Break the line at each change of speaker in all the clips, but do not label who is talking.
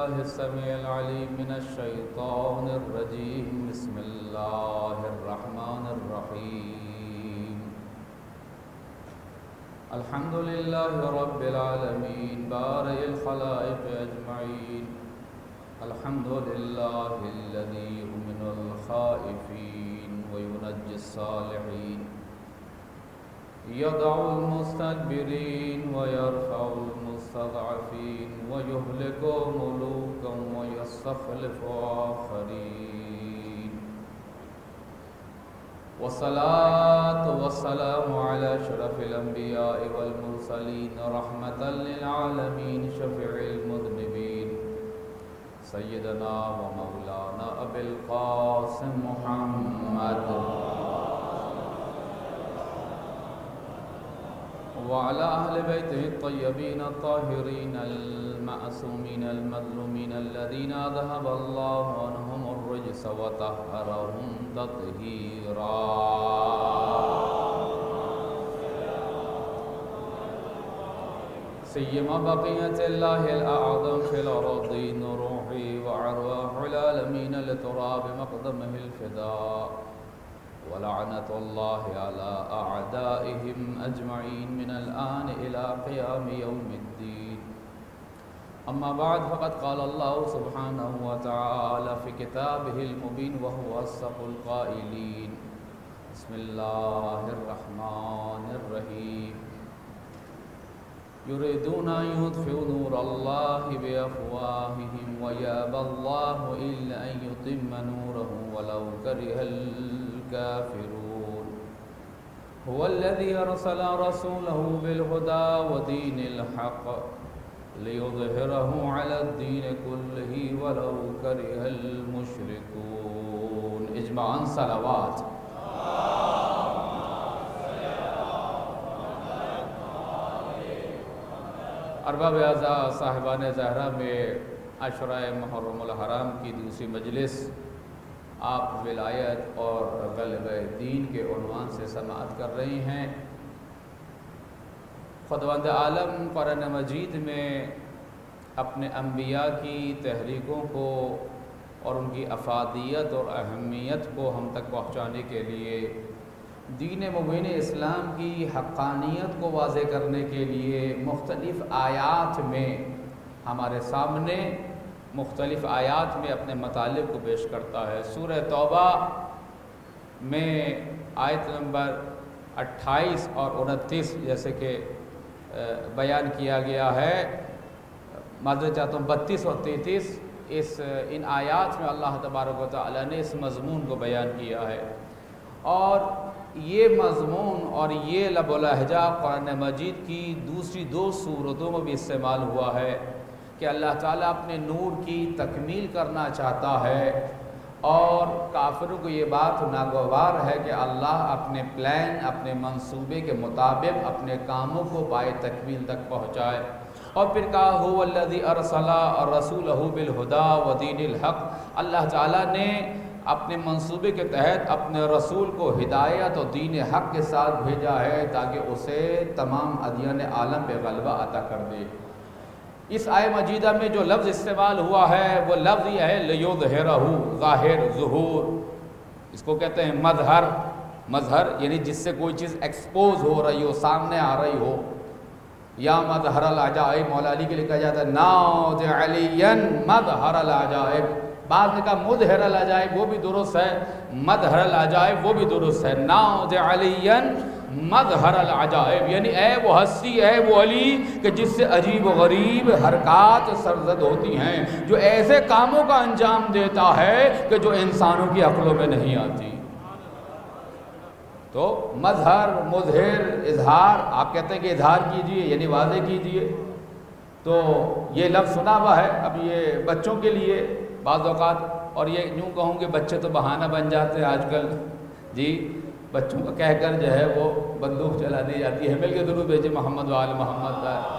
بالله السميع العليم من الشيطان الرجيم. بسم الله الرحمن الرحيم. الحمد لله رب العالمين بارئ الخلائق أجمعين. الحمد لله الذي يؤمن الخائفين وينجي الصالحين، يضع المستكبرين ويرفع المستضعفين، ويهلك ملوكا ويستخلف آخرين. والصلاة والسلام على أشرف الأنبياء والمرسلين رحمة للعالمين شفيع المذنبين سيدنا ومولانا أبي القاسم محمد وعلى أهل بيته الطيبين الطاهرين المعصومين المظلومين الذين أذهب الله عنهم الرجس وطهرهم تطهيرا. سيما بقية الله الأعظم في الأرضين روحي وأرواح العالمين لتراب مقدمه الفداء، ولعنة الله على أعدائهم أجمعين من الآن إلى قيام يوم الدين. أما بعد، فقد قال الله سبحانه وتعالى في كتابه المبين وهو أصدق القائلين. بسم الله الرحمن الرحيم. يريدون أن يطفئوا نور الله بأفواههم ويأبى الله إلا أن يتم نوره ولو كره الكافرون. هو الذي أرسل رسوله بالهدى ودين الحق ليظهره على الدين كله ولو كره المشركون. اجمعاً صلوات. ارباب اعزاء صاحبان زہرہ میں عشرۂ محرم الحرام کی دوسری مجلس آپ ولایت اور غلبہ دین کے عنوان سے سماعت کر رہی ہیں. خداوند عالم قرآن مجید میں اپنے انبیاء کی تحریکوں کو اور ان کی افادیت اور اہمیت کو ہم تک پہنچانے کے لیے، دین مبین اسلام کی حقانیت کو واضح کرنے کے لیے مختلف آیات میں ہمارے سامنے مختلف آیات میں اپنے مطالب کو پیش کرتا ہے. سورہ توبہ میں آیت نمبر 28 اور 29 جیسے کہ بیان کیا گیا ہے، معذرت چاہتا ہوں 32 اور 33 ان آیات میں اللہ تبارک و تعالی نے اس مضمون کو بیان کیا ہے. اور یہ مضمون اور یہ لب و لہجہ قرآن مجید کی دوسری 2 سورتوں میں بھی استعمال ہوا ہے کہ اللہ تعالیٰ اپنے نور کی تکمیل کرنا چاہتا ہے، اور کافروں کو یہ بات ناگوار ہے کہ اللہ اپنے پلان، اپنے منصوبے کے مطابق اپنے کاموں کو پائے تکمیل تک پہنچائے. اور پھر کہا هو الذی ارسل رسولہ بالہدی ودین الحق، اللہ تعالیٰ نے اپنے منصوبے کے تحت اپنے رسول کو ہدایت اور دین حق کے ساتھ بھیجا ہے تاکہ اسے تمام ادیان عالم پہ غلبہ عطا کر دے. اس آیہ مجیدہ میں جو لفظ استعمال ہوا ہے وہ لفظ یہ ہے لیظہرہ، ظاہر، ظہور. اس کو کہتے ہیں مظہر. مظہر یعنی جس سے کوئی چیز ایکسپوز ہو رہی ہو، سامنے آ رہی ہو. یا مظہر العجائب، مولا علی کے لکھا جاتا ہے ناظ علیاً مظہر العجائب. بعض نے کہا مظہر العجائب، وہ بھی درست ہے. مظہر العجائب وہ بھی درست ہے. ناظ علیاً مظہر العجائب یعنی اے وہ ہستی، اے وہ علی کہ جس سے عجیب و غریب حرکات سرزد ہوتی ہیں، جو ایسے کاموں کا انجام دیتا ہے کہ جو انسانوں کی عقلوں میں نہیں آتی. تو مظہر، مظہر، اظہار، آپ کہتے ہیں کہ اظہار کیجئے یعنی واضح کیجئے. تو یہ لفظ سنا ہوا ہے. اب یہ بچوں کے لیے بعض اوقات، اور یہ یوں کہوں کہ بچے تو بہانہ بن جاتے ہیں آج کل جی، بچوں کو کہہ کر جو ہے وہ بندوق چلا دی جاتی ہے. مل کے درود بھیجے محمد و آل محمد.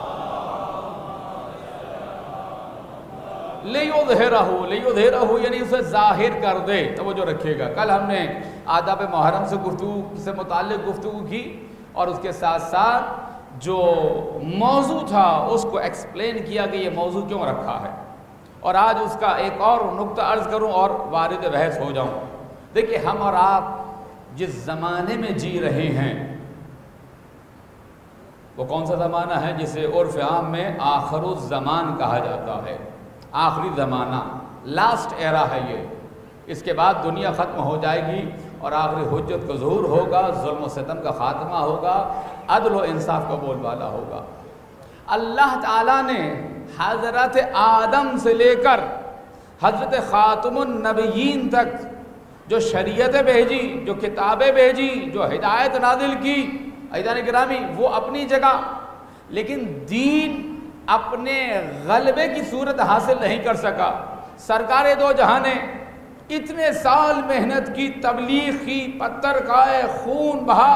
لیظہرہ یعنی اسے ظاہر کر دے. توجہ رکھیے گا، کل ہم نے آداب محرم سے متعلق گفتگو کی، اور اس کے ساتھ ساتھ جو موضوع تھا اس کو ایکسپلین کیا کہ یہ موضوع کیوں رکھا ہے. اور آج اس کا ایک اور نقطہ عرض کروں اور وارد بحث ہو جاؤں. دیکھیں ہم اور آپ جس زمانے میں جی رہے ہیں وہ کون سا زمانہ ہے جسے عرف عام میں آخر الزمان کہا جاتا ہے. آخری زمانہ، لاسٹ ایرا ہے یہ. اس کے بعد دنیا ختم ہو جائے گی اور آخری حجت کا ظہور ہوگا، ظلم و ستم کا خاتمہ ہوگا، عدل و انصاف کا بول بالا ہوگا. اللہ تعالیٰ نے حضرت آدم سے لے کر حضرت خاتم النبیین تک جو شریعت بھیجی، جو کتابیں بھیجی، جو ہدایت نازل کی، عزیزان گرامی وہ اپنی جگہ، لیکن دین اپنے غلبے کی صورت حاصل نہیں کر سکا. سرکار دو جہاں نے اتنے سال محنت کی، تبلیغ کی، پتھر کھائے، خون بہا.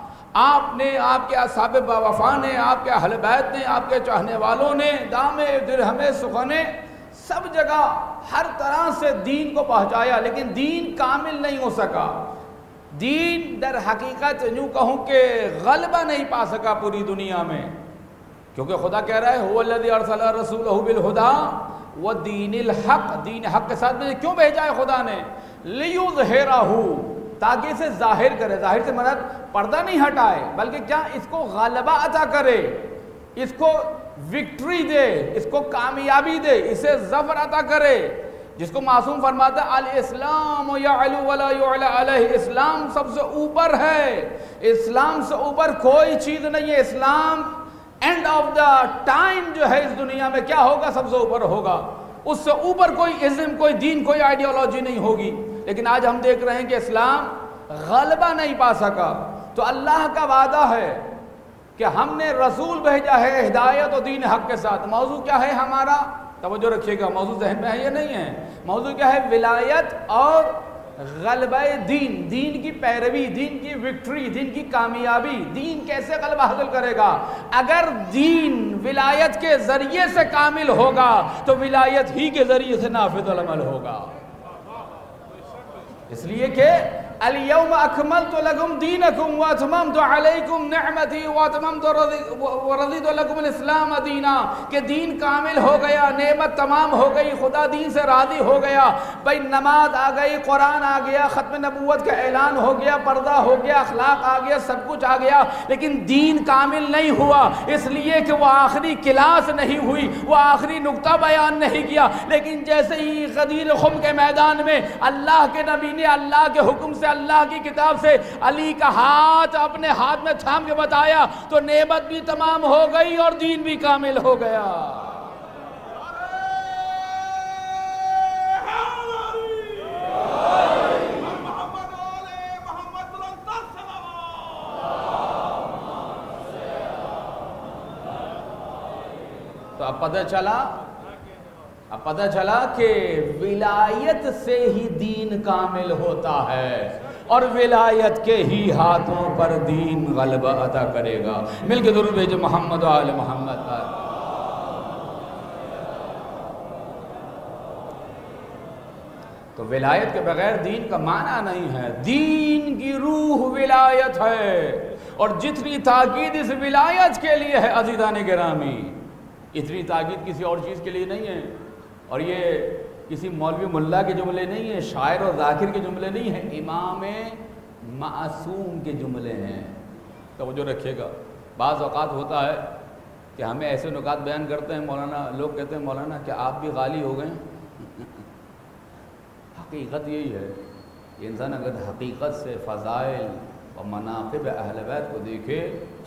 آپ نے، آپ کے اصحاب وفا نے، آپ کے اہل بیت نے، آپ کے چاہنے والوں نے، دامے درہمے سخنے سب جگہ ہر طرح سے دین کو پہنچایا، لیکن دین کامل نہیں ہو سکا. دین در حقیقت یوں کہوں کہ غلبہ نہیں پا سکا پوری دنیا میں، کیونکہ خدا کہہ رہا ہے هو الذی ارسل رسولہ بالہدی ودین الحق. دین حق کے ساتھ کیوں بھیجا ہے خدا نے؟ لیظہرہ، تاکہ اسے ظاہر کرے. ظاہر سے مراد پردہ نہیں ہٹائے، بلکہ کیا اس کو غلبہ عطا کرے، اس کو وکٹری دے، اس کو کامیابی دے، اسے ظفر عطا کرے. جس کو معصوم فرماتا ہے الاسلام یعلو ولا یعلی علیہ، اسلام سب سے اوپر ہے، اسلام سے اوپر کوئی چیز نہیں ہے. اسلام اینڈ آف دا ٹائم جو ہے اس دنیا میں کیا ہوگا؟ سب سے اوپر ہوگا. اس سے اوپر کوئی ازم، کوئی دین، کوئی آئیڈیالوجی نہیں ہوگی. لیکن آج ہم دیکھ رہے ہیں کہ اسلام غلبہ نہیں پا سکا. تو اللہ کا وعدہ ہے کہ ہم نے رسول بھیجا ہے ہدایت و دین حق کے ساتھ. موضوع کیا ہے ہمارا؟ توجہ رکھیے گا، موضوع ذہن میں ہے یہ نہیں ہے. موضوع کیا ہے؟ ولایت اور غلبہ دین، دین کی پیروی، دین کی وکٹری، دین کی کامیابی. دین کیسے غلبہ حاصل کرے گا؟ اگر دین ولایت کے ذریعے سے کامل ہوگا تو ولایت ہی کے ذریعے سے نافذ العمل ہوگا. اس لیے کہ الیوم اکملت لکم دینکم واتممت علیکم نعمتی ورضیت لکم الاسلام دینا، کہ دین کامل ہو گیا، نعمت تمام ہو گئی، خدا دین سے راضی ہو گیا. بھائی نماز آ گئی، قرآن آ گیا، ختم نبوت کا اعلان ہو گیا، پردہ ہو گیا، اخلاق آ گیا، سب کچھ آ گیا، لیکن دین کامل نہیں ہوا. اس لیے کہ وہ آخری کلاس نہیں ہوئی، وہ آخری نقطہ بیان نہیں کیا. لیکن جیسے ہی غدیر خم کے میدان میں اللہ کے نبی نے اللہ کے حکم سے، اللہ کی کتاب سے علی کا ہاتھ اپنے ہاتھ میں تھام کے بتایا تو نعمت بھی تمام ہو گئی اور دین بھی کامل ہو گیا. تو اب پتہ چلا کہ ولایت سے ہی دین کامل ہوتا ہے اور ولایت کے ہی ہاتھوں پر دین غلبہ عطا کرے گا. مل کے درود بھیجو محمد و آل محمد. تو ولایت کے بغیر دین کا معنی نہیں ہے. دین کی روح ولایت ہے، اور جتنی تاکید اس ولایت کے لیے ہے عزیزان گرامی، اتنی تاکید کسی اور چیز کے لیے نہیں ہے. اور یہ کسی مولوی ملا کے جملے نہیں ہیں، شاعر اور ذاکر کے جملے نہیں ہیں، امام معصوم کے جملے ہیں. توجہ رکھیے گا. بعض اوقات ہوتا ہے کہ ہمیں ایسے نکات بیان کرتے ہیں مولانا، لوگ کہتے ہیں مولانا کہ آپ بھی غالی ہو گئے. حقیقت یہی ہے کہ انسان اگر حقیقت سے فضائل اور مناقب اہل بیت کو دیکھے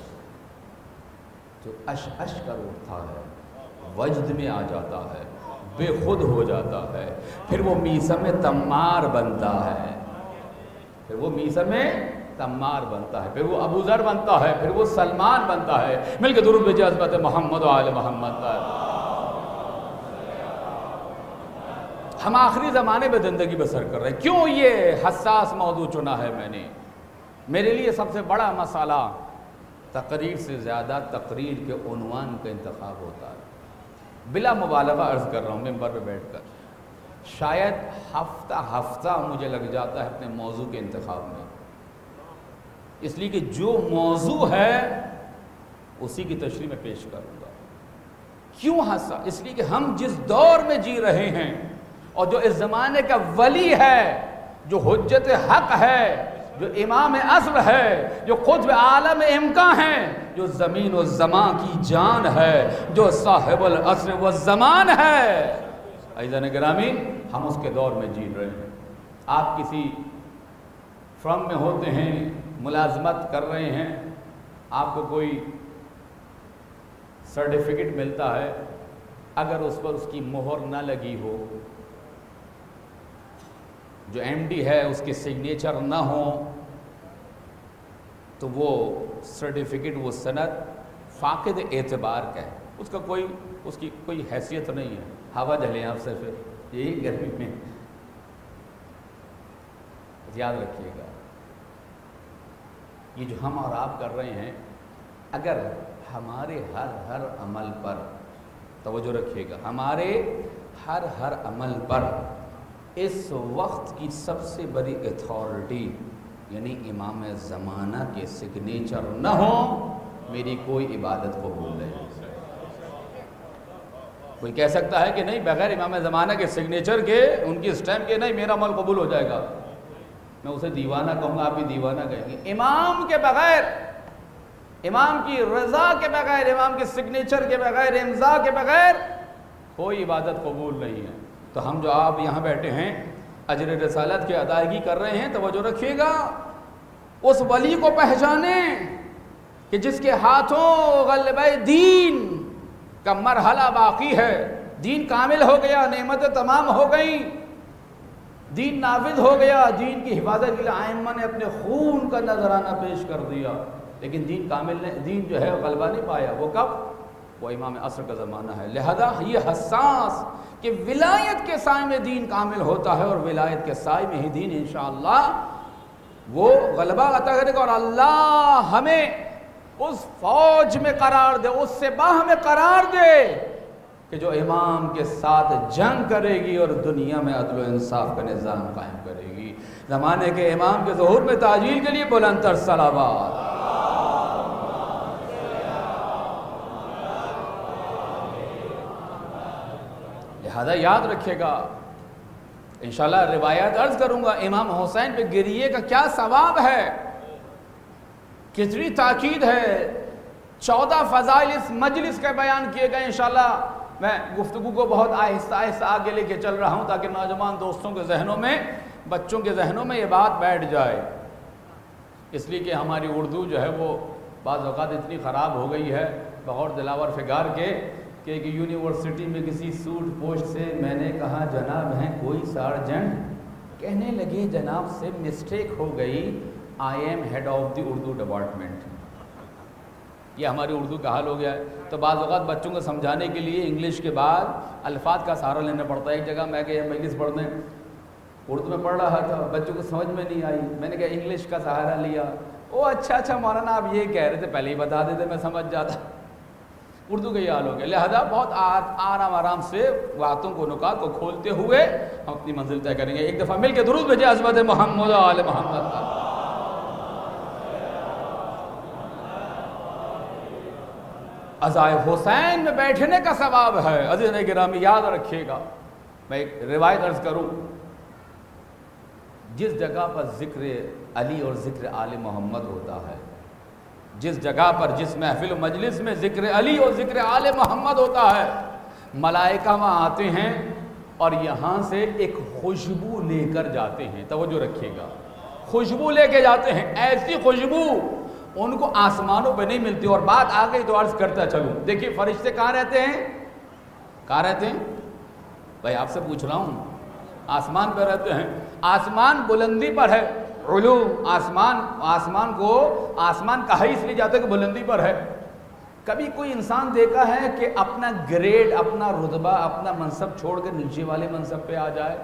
تو اش کر اٹھتا ہے، وجد میں آ جاتا ہے، بے خود ہو جاتا ہے. پھر وہ میثم تمار بنتا ہے، پھر وہ میثم تمار بنتا ہے، پھر وہ ابو ذر بنتا ہے، پھر وہ سلمان بنتا ہے. مل کے درود بھیجئے حضرت محمد و آل محمد. ہم آخری زمانے میں زندگی بسر کر رہے ہیں. کیوں یہ حساس موضوع چنا ہے میں نے؟ میرے لیے سب سے بڑا مسئلہ تقریر سے زیادہ تقریر کے عنوان کا انتخاب ہوتا ہے. بلا مبالغہ عرض کر رہا ہوں ممبر پہ بیٹھ کر، شاید ہفتہ مجھے لگ جاتا ہے اپنے موضوع کے انتخاب میں، اس لیے کہ جو موضوع ہے اسی کی تشریح میں پیش کروں گا. کیوں ہنسا؟ اس لیے کہ ہم جس دور میں جی رہے ہیں اور جو اس زمانے کا ولی ہے، جو حجت حق ہے، جو امام اصل ہے، جو قطب عالم امکان ہے، جو زمین و زمان کی جان ہے، جو صاحب العصر والزمان ہے، عزیزان گرامی، ہم اس کے دور میں جی رہے ہیں۔ آپ کسی فرم میں ہوتے ہیں، ملازمت کر رہے ہیں، آپ کو کوئی سرٹیفکیٹ ملتا ہے، اگر اس پر اس کی مہر نہ لگی ہو، جو ایم ڈی ہے اس کے سگنیچر نہ ہو، تو وہ سرٹیفکیٹ، وہ سند فاقد اعتبار کا ہے، اس کی کوئی حیثیت نہیں ہے۔ ہوا جھلیں آپ سے پھر یہی گرمی میں یاد رکھیے گا، یہ جو ہم اور آپ کر رہے ہیں، اگر ہمارے ہر عمل پر توجہ رکھیے گا، ہمارے ہر عمل پر اس وقت کی سب سے بڑی اتھارٹی یعنی امام زمانہ کے سگنیچر نہ ہو، میری کوئی عبادت قبول نہیں۔ کوئی کہہ سکتا ہے کہ نہیں، بغیر امام زمانہ کے سگنیچر کے، ان کی اسٹیمپ کے، نہیں میرا عمل قبول ہو جائے گا، میں اسے دیوانہ کہوں گا، آپ بھی دیوانہ کہیں گے۔ امام کے بغیر، امام کی رضا کے بغیر، امام کے سگنیچر کے بغیر، امضاء کے بغیر کوئی عبادت قبول نہیں ہے۔ تو ہم جو آپ یہاں بیٹھے ہیں اجر رسالت کی ادائیگی کر رہے ہیں، توجہ رکھیے گا، اس ولی کو پہچانیں کہ جس کے ہاتھوں غلبہ دین کا مرحلہ باقی ہے، دین کامل ہو گیا، نعمتیں تمام ہو گئیں، دین نافذ ہو گیا، دین کی حفاظت کے لیے ائمہ نے اپنے خون کا نذرانہ پیش کر دیا، لیکن دین جو ہے غلبہ نہیں پایا۔ وہ کب؟ وہ امام عصر کا زمانہ ہے۔ لہذا یہ حساس کہ ولایت کے سائے میں دین کامل ہوتا ہے، اور ولایت کے سائے میں ہی دین انشاءاللہ وہ غلبہ عطا کرے گا، اور اللہ ہمیں اس فوج میں قرار دے، اس سپاہ میں قرار دے کہ جو امام کے ساتھ جنگ کرے گی اور دنیا میں عدل و انصاف کا نظام قائم کرے گی۔ زمانے کے امام کے ظہور میں تعجیل کے لیے بلند تر صلوات۔ لہذا یاد رکھے گا، انشاءاللہ روایات عرض کروں گا، امام حسین پہ گریے کا کیا ثواب ہے، کتنی تاکید ہے۔ 14 فضائل اس مجلس کے بیان کیے گئے۔ انشاءاللہ میں گفتگو کو بہت آہستہ آہستہ آگے لے کے چل رہا ہوں تاکہ نوجوان دوستوں کے ذہنوں میں، بچوں کے ذہنوں میں یہ بات بیٹھ جائے، اس لیے کہ ہماری اردو جو ہے وہ بعض اوقات اتنی خراب ہو گئی ہے، بغور دلاور فگار کے، کہ ایک یونیورسٹی میں کسی سوٹ پوش سے میں نے کہا جناب ہیں کوئی سارجنٹ، کہنے لگے جناب سے مسٹیک ہو گئی، I am head of the Urdu department. یہ ہماری اردو کا حال ہو گیا ہے۔ تو بعض اوقات بچوں کو سمجھانے کے لیے انگلش کے بعد الفاظ کا سہارا لینا پڑتا ہے۔ ایک جگہ میں کہ مجلس پڑھنے اردو میں پڑھ رہا تھا، بچوں کو سمجھ میں نہیں آئی، میں نے کہا انگلش کا سہارا لیا، او اچھا مولانا آپ یہ کہہ رہے تھے، پہلے ہی بتا دیتے میں سمجھ جاتا۔ اردو کا یہ حال ہو گیا۔ لہذا بہت آرام سے باتوں کو، نکات کو کھولتے ہوئے ہم اپنی منزل طے کریں گے۔ ایک دفعہ مل کے درود بھیجیں عظمت محمد و آل محمد کا۔ عزائے حسین میں بیٹھنے کا ثواب ہے۔ عزیزان گرامی یاد رکھیے گا، میں ایک روایت عرض کروں، جس جگہ پر ذکر علی اور ذکر آل محمد ہوتا ہے، جس جگہ پر، جس محفل و مجلس میں ذکر علی اور ذکر آل محمد ہوتا ہے، ملائکہ وہاں آتے ہیں اور یہاں سے ایک خوشبو لے کر جاتے ہیں۔ توجہ رکھیے گا، خوشبو لے کے جاتے ہیں، ایسی خوشبو ان کو آسمانوں پہ نہیں ملتی۔ اور بات آ گئی تو عرض کرتا چلوں، دیکھیے فرشتے کہاں رہتے ہیں؟ کہاں رہتے ہیں بھائی؟ آپ سے پوچھ رہا ہوں، آسمان پہ رہتے ہیں۔ آسمان بلندی پر ہے، علو، آسمان کو آسمان کہا ہی اس لیے جاتا ہے کہ بلندی پر ہے۔ کبھی کوئی انسان دیکھا ہے کہ اپنا گریڈ، اپنا رتبہ، اپنا منصب چھوڑ کر نیچے والے منصب پہ آ جائے؟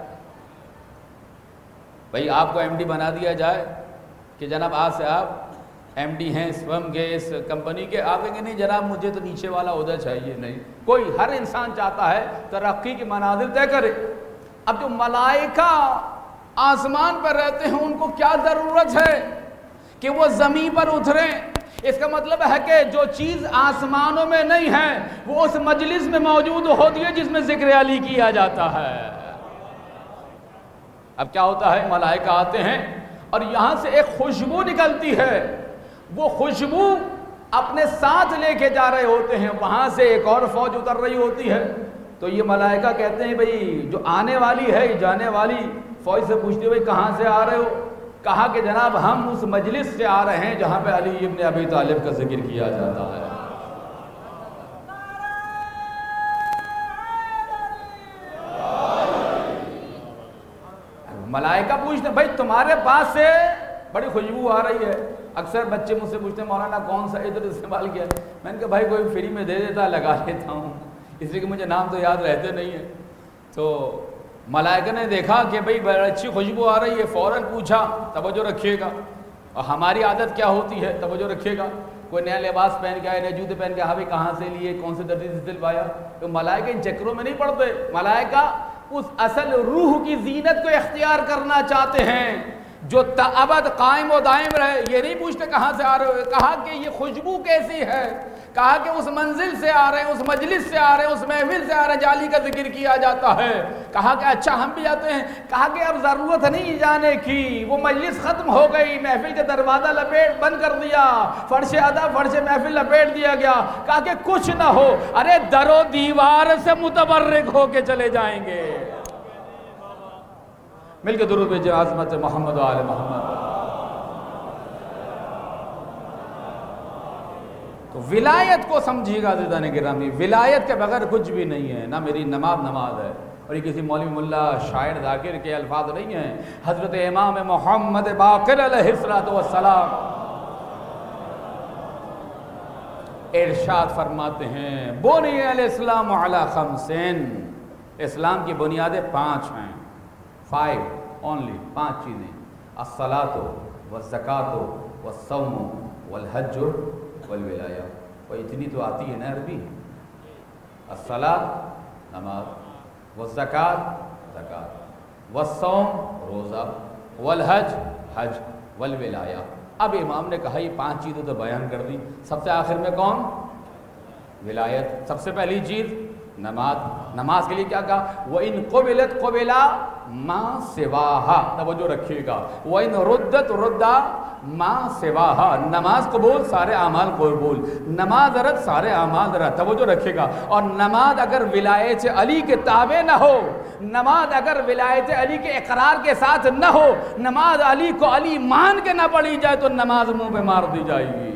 بھائی آپ کو ایم ڈی بنا دیا جائے کہ جناب آج سے آپ ایم ڈی ہیں اس فرم کے، اس کمپنی کے، آپ کہیں گے نہیں جناب مجھے تو نیچے والا عہدہ چاہیے؟ نہیں، کوئی، ہر انسان چاہتا ہے ترقی کی منازل طے کرے۔ اب جو ملائکہ آسمان پر رہتے ہیں ان کو کیا ضرورت ہے کہ وہ زمین پر اتریں؟ اس کا مطلب ہے کہ جو چیز آسمانوں میں نہیں ہے وہ اس مجلس میں موجود ہوتی ہے جس میں ذکر علی کیا جاتا ہے۔ اب کیا ہوتا ہے، ملائکہ آتے ہیں اور یہاں سے ایک خوشبو نکلتی ہے، وہ خوشبو اپنے ساتھ لے کے جا رہے ہوتے ہیں، وہاں سے ایک اور فوج اتر رہی ہوتی ہے، تو یہ ملائکہ کہتے ہیں بھئی جو آنے والی ہے جانے والی فوج سے پوچھتے بھئی کہاں سے آ رہے ہو؟ کہا کہ جناب ہم اس مجلس سے آ رہے ہیں جہاں پہ علی ابن ابی طالب کا ذکر کیا جاتا ہے۔ ملائکہ پوچھتے ہیں بھائی تمہارے پاس سے بڑی خوشبو آ رہی ہے، اکثر بچے مجھ سے پوچھتے ہیں مولانا کون سا عطر استعمال کیا؟ میں نے کہا بھائی کوئی فری میں دے دیتا لگا لیتا ہوں، اس لیے کہ مجھے نام تو یاد رہتے نہیں ہیں۔ تو ملائکہ نے دیکھا کہ بھئی بڑی اچھی خوشبو آ رہی ہے، فوراً پوچھا، توجہ رکھیے گا، اور ہماری عادت کیا ہوتی ہے، توجہ رکھیے گا، کوئی نیا لباس پہن کے آئے، نئے جوتے پہن کے، ہاں بھئی کہاں سے لیے، کون سے درزی سے سلوایا؟ تو ملائکہ ان چکروں میں نہیں پڑتے، ملائکہ اس اصل روح کی زینت کو اختیار کرنا چاہتے ہیں جو ابد قائم و دائم رہے۔ یہ نہیں پوچھتے کہاں سے آ رہے ہو، کہا کہ یہ خوشبو کیسی ہے، کہا کہ اس منزل سے آ رہے ہیں، اس مجلس سے آ رہے ہیں، اس محفل سے آ رہے ہیں جعلی کا ذکر کیا جاتا ہے۔ کہا کہ اچھا ہم بھی جاتے ہیں، کہا کہ اب ضرورت نہیں جانے کی، وہ مجلس ختم ہو گئی، محفل کے دروازہ لپیٹ بند کر دیا، فرش ادا فرش محفل لپیٹ دیا گیا، کہا کہ کچھ نہ ہو، ارے در و دیوار سے متبرک ہو کے چلے جائیں گے۔ مل کے درود بھیجیں عظمت محمد و آل محمد۔ تو ولایت کو سمجھیے گا عزیزان گرامی، ولایت کے بغیر کچھ بھی نہیں ہے، نہ میری نماز ہے، اور یہ کسی مولوی ملا شاعر ذاکر کے الفاظ نہیں ہیں، حضرت امام محمد باقر علیہ السلام ارشاد فرماتے ہیں بنی الاسلام علی خمسین، اسلام کی بنیادیں 5 ہیں، 5 only، 5 چیزیں، الصلاۃ والزکاۃ والصوم والحج والولایہ۔ اور اتنی تو آتی ہے نا عربی، الصلاۃ نماز، والزکاۃ زکاۃ، والصوم روزہ، والحج حج، والولایہ۔ اب امام نے کہا یہ 5 چیزیں تو بیان کر دی، سب سے آخر میں کون؟ ولایت۔ سب سے پہلی چیز نماز، نماز کے لیے کیا کہا؟ وَإِن قُبِلَتْ قُبِلَ مَا سِوَاهَا، توجہ رکھیے گا، وَإِن رُدَّتْ رُدَّ مَا سِوَاهَا، نماز قبول سارے اعمال قبول، نماز رد سارے اعمال رد، توجہ رکھیے گا۔ اور نماز اگر ولایت علی کے تابع نہ ہو، نماز اگر ولایت علی کے اقرار کے ساتھ نہ ہو، نماز علی کو علی مان کے نہ پڑھی جائے تو نماز منہ پہ مار دی جائے گی۔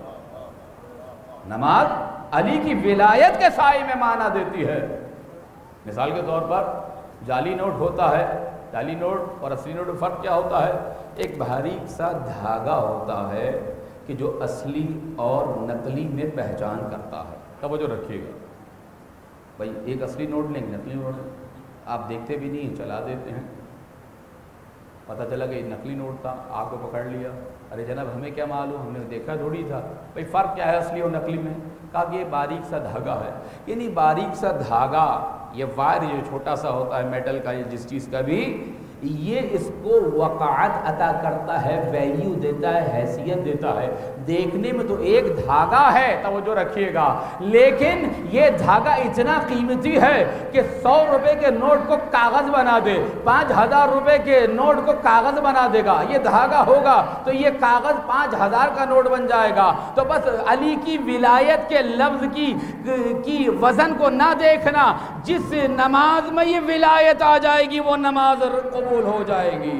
نماز علی کی ولایت کے سائے میں معنی دیتی ہے۔ مثال کے طور پر جعلی نوٹ ہوتا ہے، جعلی نوٹ اور اصلی نوٹ میں فرق کیا ہوتا ہے؟ ایک باریک سا دھاگا ہوتا ہے کہ جو اصلی اور نقلی میں پہچان کرتا ہے، توجہ رکھیے گا بھائی، ایک اصلی نوٹ لیں گے، نقلی نوٹ آپ دیکھتے بھی نہیں، چلا دیتے ہیں، پتہ چلا کہ یہ نقلی نوٹ تھا، آپ کو پکڑ لیا، ارے جناب ہمیں کیا معلوم، ہم نے دیکھا تھوڑی تھا، بھائی فرق کیا ہے اصلی اور نقلی میں؟ کہا کہ یہ باریک سا دھاگا ہے، یعنی باریک سا دھاگا، یہ وائر جو چھوٹا سا ہوتا ہے میٹل کا یا جس چیز کا بھی، یہ اس کو وقعت عطا کرتا ہے، ویلیو دیتا ہے، حیثیت دیتا ہے۔ دیکھنے میں تو ایک دھاگا ہے، توجہ رکھیے گا، لیکن یہ دھاگا اتنا قیمتی ہے کہ 100 روپے کے نوٹ کو کاغذ بنا دے، 5000 روپے کے نوٹ کو کاغذ بنا دے گا، یہ دھاگا ہوگا تو یہ کاغذ 5000 کا نوٹ بن جائے گا۔ تو بس علی کی ولایت کے لفظ کی وزن کو نہ دیکھنا، جس نماز میں یہ ولایت آ جائے گی وہ نماز قبول ہو جائے گی،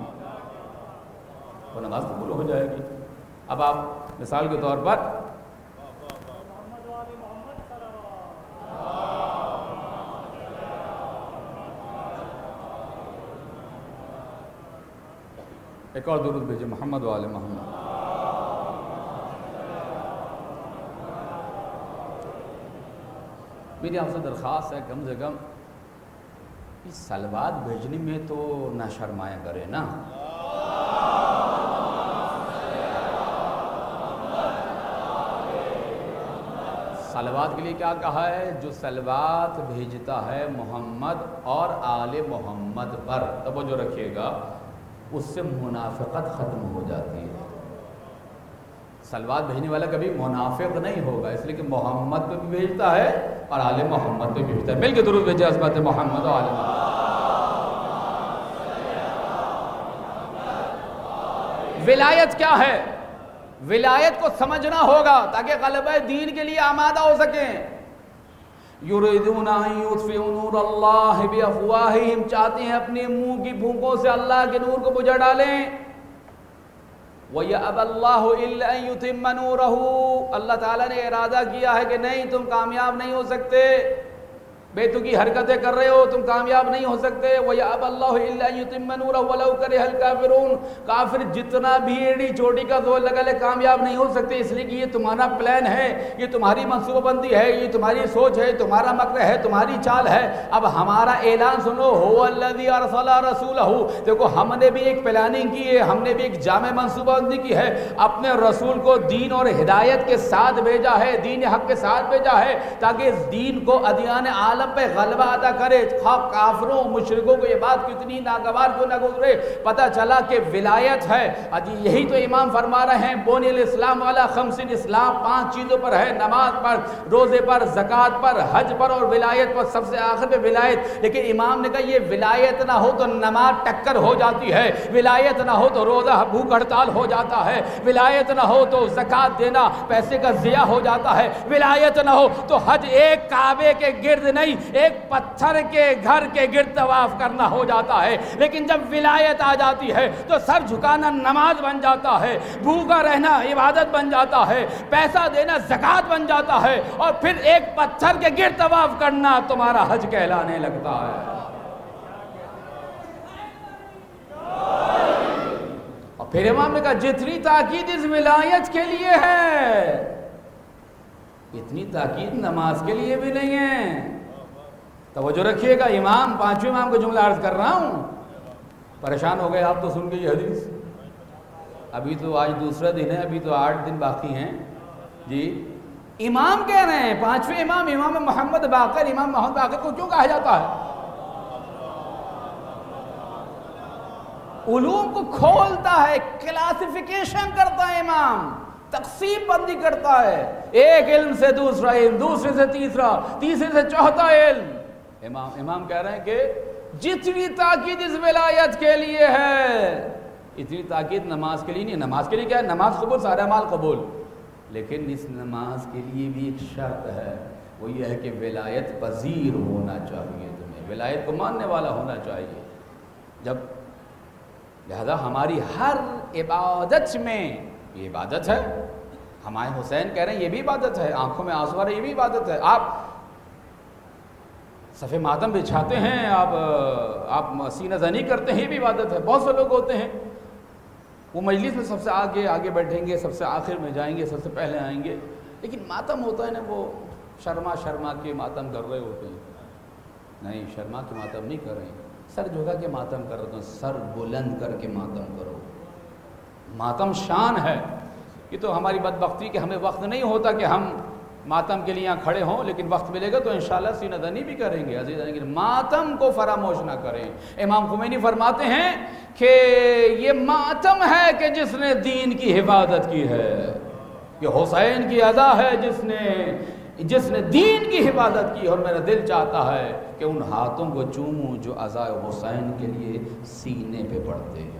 وہ نماز قبول ہو جائے گی۔ اب آپ مثال کے طور پر ایک اور درود بھیجیں، محمد و آل محمد۔ میری آپ سے درخواست ہے کم سے کم اس صلوات بھیجنے میں تو نہ شرمایا کرے نا۔ صلوات کے لیے کیا کہا ہے؟ جو صلوات بھیجتا ہے محمد اور آل محمد پر، توجہ رکھیے گا، اس سے منافقت ختم ہو جاتی ہے۔ صلوات بھیجنے والا کبھی منافق نہیں ہوگا، اس لیے کہ محمد پہ بھی بھیجتا ہے اور آل محمد پہ بھی بھیجتا ہے۔ مل کے درود بھیجیں عظمت محمد و آل محمد۔ ولایت کیا ہے؟ ولایت کو سمجھنا ہوگا تاکہ غلبہ دین کے لیے آمادہ ہو سکیں۔ یریدون ان یطفئوا نور اللہ بافواہہم، چاہتے ہیں اپنے منہ کی پھونکوں سے اللہ کے نور کو بجھا ڈالیں۔ وَيَأْبَى اللَّهُ إِلَّا أَن يُتِمَّ نُورَهُ، اللہ تعالیٰ نے ارادہ کیا ہے کہ نہیں، تم کامیاب نہیں ہو سکتے، بے تکی حرکتیں کر رہے ہو، تم کامیاب نہیں ہو سکتے۔ وَيَأْبَى اللَّهُ إِلَّا أَن يُتِمَّ نُورَهُ وَلَوْ كَرِهَ الْكَافِرُونَ، کافر جتنا بھی ایڑی چوٹی کا زور لگا لے کامیاب نہیں ہو سکتے، اس لیے کہ یہ تمہارا پلان ہے، یہ تمہاری منصوبہ بندی ہے، یہ تمہاری سوچ ہے، تمہارا مکر ہے، تمہاری چال ہے۔ اب ہمارا اعلان سنو، هُوَ الَّذِي أَرْسَلَ رَسُولَهُ، دیکھو ہم نے بھی ایک پلاننگ کی ہے، ہم نے بھی ایک جامع منصوبہ بندی کی ہے، اپنے رسول کو دین اور ہدایت کے ساتھ بھیجا ہے، دین حق کے ساتھ بھیجا ہے، تاکہ اس دین کو ادیان عالم پہ غلبہ ادا کرے۔ کافروں مشرکوں کو یہ بات کتنی ناگوار کیوں نہ گزرے، پتہ چلا کہ ولایت ہے۔ یہی تو امام فرما رہے ہیں بنی الاسلام والا خمسین، اسلام 5 چیزوں پر ہے، نماز پر، روزے پر، زکوٰۃ پر، حج پر اور ولایت پر، سب سے آخر پہ ولایت۔ لیکن امام نے کہا یہ ولایت نہ ہو تو نماز ٹکر ہو جاتی ہے، ولایت نہ ہو تو روزہ بھوک ہڑتال ہو جاتا ہے، ولایت نہ ہو تو زکوٰۃ دینا پیسے کا ضیاع ہو جاتا ہے، ولایت نہ ہو تو حج ایک کعبے کے گرد نہیں، ایک پتھر کے گھر کے گرد طواف کرنا ہو جاتا ہے۔ لیکن جب ولایت آ جاتی ہے تو سر جھکانا نماز بن جاتا ہے، بھوکا رہنا عبادت بن جاتا ہے، پیسہ دینا زکوٰۃ بن جاتا ہے، اور پھر ایک پتھر کے گرد طواف کرنا تمہارا حج کہلانے لگتا ہے۔ اور پھر امام نے کہا جتنی تاکید اس ولایت کے لیے ہے اتنی تاکید نماز کے لیے بھی نہیں ہے۔ توجہ رکھیے گا، امام 5ویں امام کو جملہ عرض کر رہا ہوں، پریشان ہو گئے آپ تو سن کے یہ حدیث، ابھی تو آج دوسرا دن ہے، ابھی تو 8 دن باقی ہیں جی۔ امام کہہ رہے ہیں 5ویں امام، امام محمد باقر، امام محمد باقر کو کیوں کہا جاتا ہے؟ علوم کو کھولتا ہے، کلاسیفیکیشن کرتا ہے امام، تقسیم بندی کرتا ہے، ایک علم سے دوسرا علم، دوسرے سے تیسرا، تیسرے سے چوتھا علم۔ امام کہہ رہے ہیں کہ جتنی تاکید اس ولایت کے لیے ہے اتنی تاکید نماز کے لیے نہیں۔ نماز کے لیے کیا ہے؟ نماز قبول، سارے اعمال قبول، لیکن اس نماز کے لیے بھی ایک شرط ہے، وہ یہ ہے کہ ولایت پذیر ہونا چاہیے، تمہیں ولایت کو ماننے والا ہونا چاہیے۔ جب لہذا ہماری ہر عبادت میں، یہ عبادت ہے، ہمارے حسین کہہ رہے ہیں یہ بھی عبادت ہے، آنکھوں میں آنسو آ رہے یہ بھی عبادت ہے، آپ صف ماتم بچھاتے ہیں، آپ سینہ زنی کرتے ہیں، یہ بھی عبادت ہے۔ بہت سے لوگ ہوتے ہیں وہ مجلس میں سب سے آگے بیٹھیں گے، سب سے آخر میں جائیں گے، سب سے پہلے آئیں گے، لیکن ماتم ہوتا ہے نا، وہ شرما کے ماتم کر رہے ہوتے ہیں۔ نہیں، شرما کے ماتم نہیں کر رہے ہیں، سر جھکا کے ماتم کر رہے ہیں، سر بلند کر کے ماتم کرو۔ ماتم شان ہے۔ یہ تو ہماری بدبختی کہ ہمیں وقت نہیں ہوتا کہ ہم ماتم کے لیے یہاں کھڑے ہوں، لیکن وقت ملے گا تو انشاءاللہ سینہ دنی بھی کریں گے عزیزان۔ ماتم کو فراموش نہ کریں۔ امام خمینی فرماتے ہیں کہ یہ ماتم ہے کہ جس نے دین کی حفاظت کی ہے، یہ حسین کی ادا ہے جس نے دین کی حفاظت کی، اور میرا دل چاہتا ہے کہ ان ہاتھوں کو چوموں جو عزا حسین کے لیے سینے پہ پڑتے ہیں۔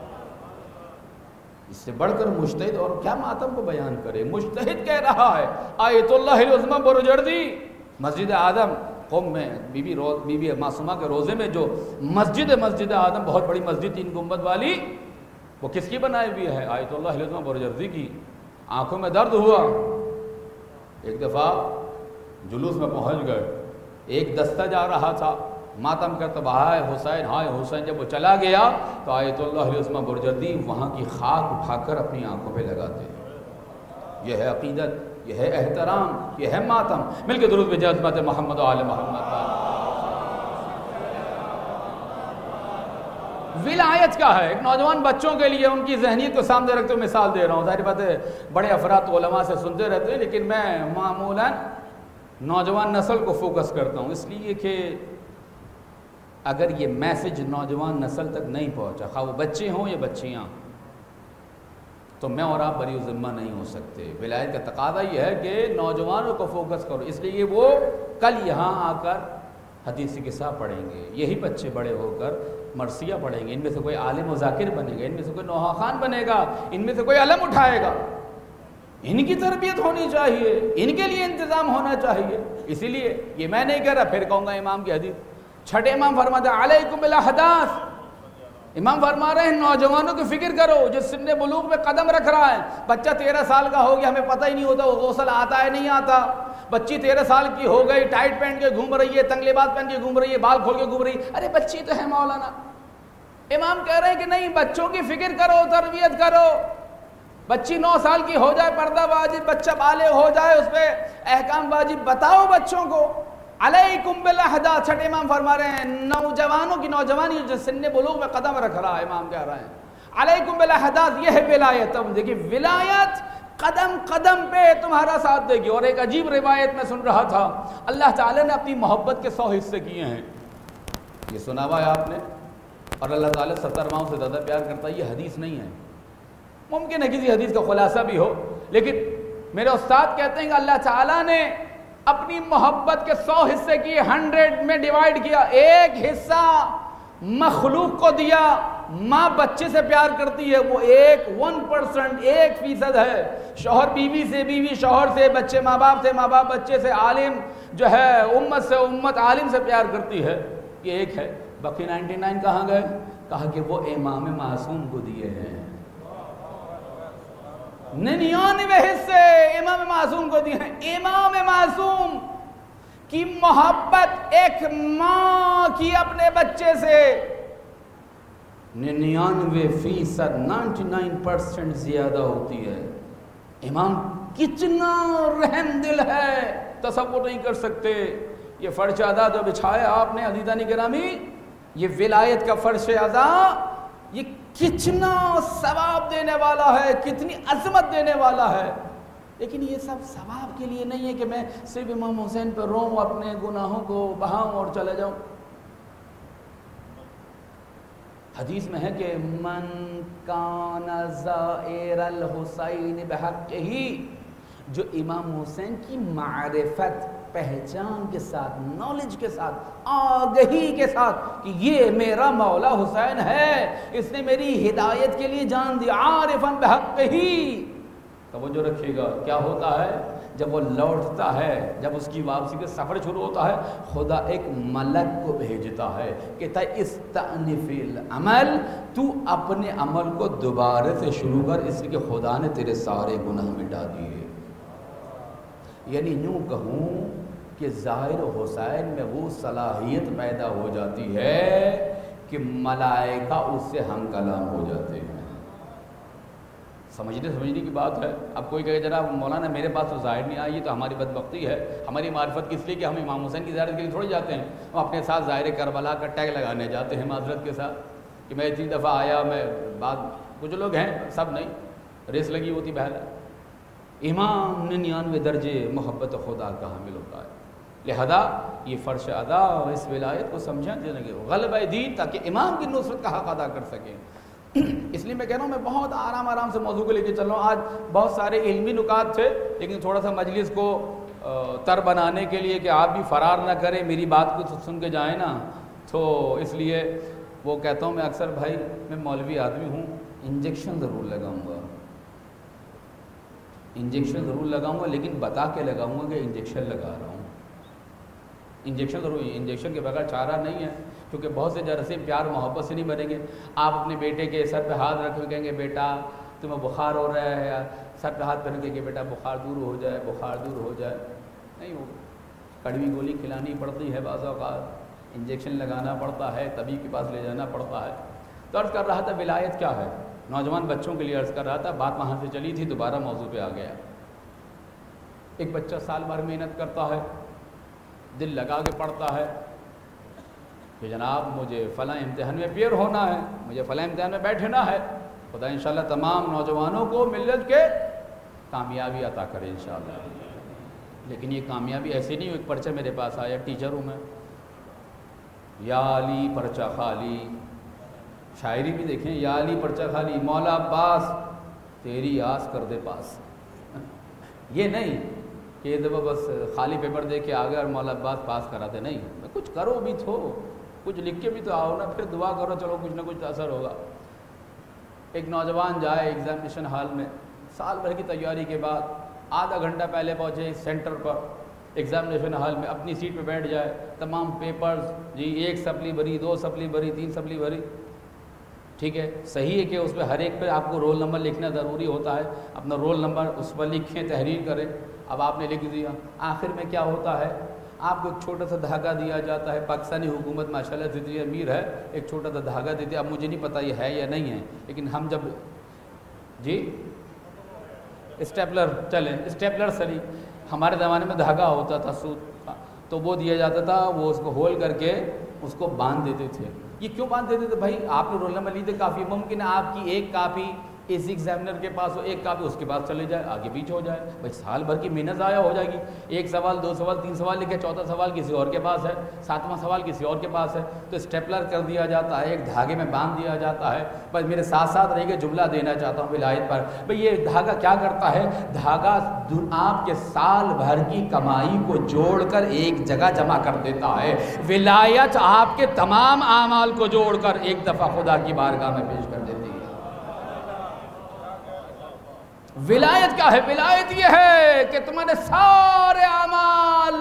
اس سے بڑھ کر مجتہد اور کیا ماتم کو بیان کرے۔ مجتہد کہہ رہا ہے آیت اللہ العظمہ برجردی، مسجد آدم قوم میں بی بی معصومہ کے روزے میں جو مسجد آدم، بہت بڑی مسجد 3 گنبد والی، وہ کس کی بنائی ہوئی ہے؟ آیت اللہ العظمہ برجردی کی۔ آنکھوں میں درد ہوا، ایک دفعہ جلوس میں پہنچ گئے، ایک دستہ جا رہا تھا، ماتم کرتا ہائے حسین، جب وہ چلا گیا تو آیت اللہ العظمہ برجردی وہاں کی خاک اٹھا کر اپنی آنکھوں پہ لگاتے ہیں۔ یہ ہے عقیدت، یہ ہے احترام، یہ ہے ماتم۔ مل کے درود بھیجیں عظمت محمد و آل محمد۔ ولایت کیا ہے؟ ایک نوجوان بچوں کے لیے ان کی ذہنیت کو سامنے رکھتے ہوئے مثال دے رہا ہوں۔ ظاہر بات ہے بڑے افراد علماء سے سنتے رہتے ہیں، لیکن میں معمولاً نوجوان نسل کو فوکس کرتا ہوں، اس لیے کہ اگر یہ میسج نوجوان نسل تک نہیں پہنچا، خواہ وہ بچے ہوں یا بچیاں، تو میں اور آپ بری ذمہ نہیں ہو سکتے۔ ولایت کا تقاضا یہ ہے کہ نوجوانوں کو فوکس کرو، اس لیے وہ کل یہاں آ کر حدیث قصہ پڑھیں گے، یہی بچے بڑے ہو کر مرثیہ پڑھیں گے، ان میں سے کوئی عالم و ذاکر بنے گا، ان میں سے کوئی نوحہ خان بنے گا، ان میں سے کوئی علم اٹھائے گا۔ ان کی تربیت ہونی چاہیے، ان کے لیے انتظام ہونا چاہیے۔ اسی لیے یہ میں نہیں کہہ رہا، پھر کہوں گا امام کی حدیث، چھٹے امام فرماتے ہیں علیکم بالاحداث، امام فرما رہے ہیں نوجوانوں کی فکر کرو جو سن بلوغ میں قدم رکھ رہا ہے۔ بچہ 13 سال کا ہو گیا، ہمیں پتہ ہی نہیں ہوتا وہ غسل آتا ہے نہیں آتا۔ بچی 13 سال کی ہو گئی، ٹائٹ پہن کے گھوم رہی ہے، تنگ لباس پہن کے گھوم رہی ہے، بال کھول کے گھوم رہی ہے، ارے بچی تو ہے مولانا۔ امام کہہ رہے ہیں کہ نہیں، بچوں کی فکر کرو، تربیت کرو۔ بچی 9 سال کی ہو جائے پردہ واجب، بچہ بالغ ہو جائے، اس پہ احکام واجب بتاؤ بچوں کو۔ علیکم بالاحداث، چھٹے امام فرما رہے ہیں نوجوانوں کی نوجوانی جو سن بلوغ میں قدم رکھ رہا ہے، امام کہہ رہے ہیں علیکم بالاحداث، یہ ہے ولایت۔ اب دیکھیے ولایت قدم قدم پہ تمہارا ساتھ دے گی۔ اور ایک عجیب روایت میں سن رہا تھا، اللہ تعالیٰ نے اپنی محبت کے 100 حصے کیے ہیں، یہ سنا ہوا ہے آپ نے، اور اللہ تعالیٰ 70 ماؤں سے زیادہ پیار کرتا ہے، یہ حدیث نہیں ہے، ممکن ہے کسی حدیث کا خلاصہ بھی ہو، لیکن میرے استاد کہتے ہیں کہ اللہ تعالیٰ نے اپنی محبت کے 100 حصے کی 100 میں ڈیوائیڈ کیا، ایک حصہ مخلوق کو دیا۔ ماں بچے سے پیار کرتی ہے، وہ 1% 1% ہے۔ شوہر بیوی سے، بیوی شوہر سے، بچے ماں باپ سے، ماں باپ بچے سے، عالم جو ہے امت سے، امت عالم سے پیار کرتی ہے، یہ ایک ہے۔ باقی 99 کہاں گئے؟ کہا کہ وہ امام معصوم کو دیے ہیں، 99 حصے امام معصوم کو دیے ہیں۔ امام معصوم کی محبت ایک ماں کی اپنے بچے سے 99% 99% زیادہ ہوتی ہے۔ امام کتنا رحم دل ہے، تصور نہیں کر سکتے۔ یہ فرش ادا جو بچھایا آپ نے عزیزان گرامی، یہ ولایت کا فرش ادا، یہ کتنا ثواب دینے والا ہے، کتنی عظمت دینے والا ہے۔ لیکن یہ سب ثواب کے لیے نہیں ہے کہ میں صرف امام حسین پہ روؤں، اپنے گناہوں کو بہاؤں اور چلے جاؤں۔ حدیث میں ہے کہ من کان زائر الحسین بحقہ، جو امام حسین کی معرفت، پہچان کے ساتھ، نالج کے ساتھ، آگہی کے ساتھ کہ یہ میرا مولا حسین ہے، اس نے میری ہدایت کے لیے جان دی، عارفاً بحقہ، توجہ رکھیے گا کیا ہوتا ہے جب وہ لوٹتا ہے، جب اس کی واپسی کا سفر شروع ہوتا ہے، خدا ایک ملک کو بھیجتا ہے، کہتا ہے استأنف العمل، تو اپنے عمل کو دوبارہ سے شروع کر، اس لیے کہ خدا نے تیرے سارے گناہ مٹا دیے۔ یعنی یوں کہوں کہ ظاہر حسین میں وہ صلاحیت پیدا ہو جاتی ہے کہ ملائکہ اس سے ہم کلام ہو جاتے ہیں۔ سمجھنے کی بات ہے۔ اب کوئی کہے جناب مولانا میرے پاس تو ظاہر نہیں آئی، یہ تو ہماری بدبختی ہے، ہماری معرفت کس لیے کہ ہم امام حسین کی زیارت کے لیے تھوڑی جاتے ہیں، ہم اپنے ساتھ ظاہر کربلا کا ٹیگ لگانے جاتے ہیں معذرت کے ساتھ کہ میں اتنی دفعہ آیا، میں بعد کچھ لوگ ہیں، سب نہیں، ریس لگی ہوتی بہل ہے۔ امام 99 درجے محبت خدا کا حامل ہوتا ہے، لہذا یہ فرش ادا اور اس ولایت کو سمجھا دینے کے غلبہ دین، تاکہ امام کی نصرت کا حق ادا کر سکیں۔ اس لیے میں کہہ رہا ہوں میں بہت آرام سے موضوع کو لے کے چل رہا ہوں۔ آج بہت سارے علمی نکات تھے، لیکن تھوڑا سا مجلس کو تر بنانے کے لیے کہ آپ بھی فرار نہ کریں، میری بات کو سن کے جائیں نا، تو اس لیے وہ کہتا ہوں میں اکثر، بھائی میں مولوی آدمی ہوں، انجیکشن ضرور لگاؤں گا، انجیکشن ضرور لگاؤں گا، لیکن بتا کے لگاؤں گا کہ انجیکشن لگا رہا ہوں۔ انجیکشن ضرور، انجیکشن کے بغیر چارہ نہیں ہے، کیونکہ بہت سے جراثیم پیار محبت سے نہیں مریں گے۔ آپ اپنے بیٹے کے سر پہ ہاتھ رکھ کے کہیں گے بیٹا تمہیں بخار ہو رہا ہے، یا سر پہ ہاتھ پہن کے کہ بیٹا بخار دور ہو جائے، بخار دور ہو جائے، نہیں ہوگا۔ کڑوی گولی کھلانی پڑتی ہے، بعض اوقات انجیکشن لگانا پڑتا ہے، طبیب کے پاس لے جانا پڑتا ہے۔ تو عرض کر رہا تھا ولایت کیا ہے، نوجوان بچوں کے لیے عرض کر رہا تھا، بات وہاں سے چلی تھی، دوبارہ موضوع پہ آ گیا۔ ایک بچہ سال بھر محنت کرتا ہے، دل لگا کے پڑھتا ہے کہ جناب مجھے فلاں امتحان میں پیئر ہونا ہے، مجھے فلاں امتحان میں بیٹھنا ہے، خدا انشاءاللہ تمام نوجوانوں کو ملت کے کامیابی عطا کرے انشاءاللہ۔ لیکن یہ کامیابی ایسی نہیں، ایک پرچہ میرے پاس آیا، ٹیچر ہوں میں، یا علی پرچہ خالی، شاعری بھی دیکھیں، یا علی پرچہ خالی، مولا عباس تیری آس کر دے پاس. یہ نہیں کہ یہ دفعہ بس خالی پیپر دے کے آگے اور مولا عباس پاس کراتے نہیں. کچھ کرو بھی تو, کچھ لکھ کے بھی تو آؤ نا, پھر دعا کرو چلو کچھ نہ کچھ اثر ہوگا. ایک نوجوان جائے ایگزامینیشن ہال میں, سال بھر کی تیاری کے بعد آدھا گھنٹہ پہلے پہنچے سینٹر پر ایگزامینیشن ہال میں, اپنی سیٹ پہ بیٹھ جائے, تمام پیپرز جی 1 سپلی بھری, 2 سپلی بھری, 3 سپلی بھری. ٹھیک ہے, صحیح ہے کہ اس پہ ہر ایک پہ آپ کو رول نمبر لکھنا ضروری ہوتا ہے, اپنا رول نمبر اس پر لکھیں, تحریر کریں. اب آپ نے لکھ دیا, آخر میں کیا ہوتا ہے, آپ کو ایک چھوٹا سا دھاگا دیا جاتا ہے. پاکستانی حکومت ماشاءاللہ سے اتنی امیر ہے, ایک چھوٹا سا دھاگا دیتی ہے. اب مجھے نہیں پتہ یہ ہے یا نہیں ہے, لیکن ہم جب جی اسٹیپلر چلیں, اسٹیپلر سری ہمارے زمانے میں دھاگا ہوتا تھا سوت کا, تو وہ دیا جاتا تھا, وہ اس کو ہول کر کے اس کو باندھ دیتے تھے. یہ کیوں باندھ دیتے تھے بھائی, آپ نے رول نمبر لی تھے, کافی ممکن ہے آپ کی ایک کاپی اس ایگزامنر کے پاس ہو, ایک کاپی اس کے پاس چلے جائے, آگے پیچھے ہو جائے. بھائی سال بھر کی محنت ضائع ہو جائے گی. 1 سوال 2 سوال 3 سوال لکھے, 4تھا سوال کسی اور کے پاس ہے, 7واں سوال کسی اور کے پاس ہے, تو اسٹیپلر کر دیا جاتا ہے, ایک دھاگے میں باندھ دیا جاتا ہے. بس میرے ساتھ ساتھ رہی کے جملہ دینا چاہتا ہوں ولایت پر. بھئی یہ دھاگا کیا کرتا ہے, دھاگا آپ کے سال بھر کی کمائی کو جوڑ کر ایک جگہ جمع کر دیتا ہے. ولایت آپ کے تمام اعمال کو جوڑ کر ایک دفعہ خدا کی بارگاہ میں پیش کر دیتی ہے. ولایت کیا ہے؟ ولایت یہ ہے کہ تمہارے سارے اعمال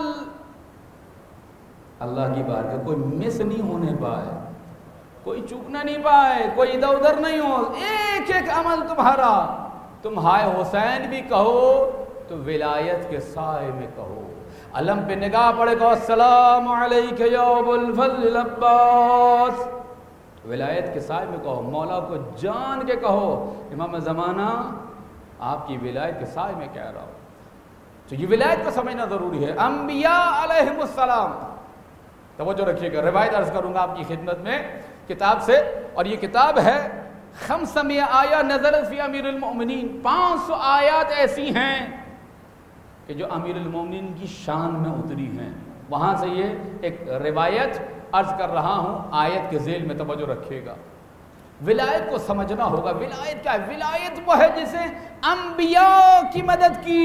اللہ کی بارگاہ کوئی مس نہیں ہونے پائے, کوئی چوکنا نہیں پائے, کوئی ادھر ادھر نہیں ہو, ایک ایک عمل تمہارا. تم ہائے حسین بھی کہو تو ولایت کے سائے میں کہو. علم پہ نگاہ پڑے گا, السلام علیک یا ابو الفضل العباس, ولایت کے سائے میں کہو. مولا کو جان کے کہو, امام زمانہ آپ کی ولایت کے سائے میں کہہ رہا ہوں. تو یہ ولایت کو سمجھنا ضروری ہے. انبیاء علیہم السلام, توجہ رکھیے گا, روایت عرض کروں گا آپ کی خدمت میں کتاب سے, اور یہ کتاب ہے 500 آیہ نزلت فی امیر المؤمنین. 500 آیات ایسی ہیں کہ جو امیر المؤمنین کی شان میں اتری ہیں. وہاں سے یہ ایک روایت عرض کر رہا ہوں آیت کے ذیل میں, توجہ رکھیے گا. ولایت کو سمجھنا ہوگا. ولایت کیا ہے؟ ولایت وہ ہے جسے انبیاء کی مدد کی.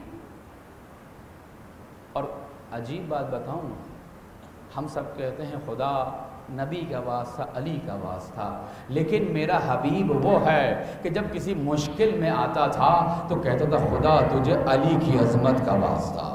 اور عجیب بات بتاؤں, ہم سب کہتے ہیں خدا نبی کا واسطہ, علی کا واسطہ, لیکن میرا حبیب وہ ہے کہ جب کسی مشکل میں آتا تھا تو کہتا تھا خدا تجھے علی کی عظمت کا واسطہ,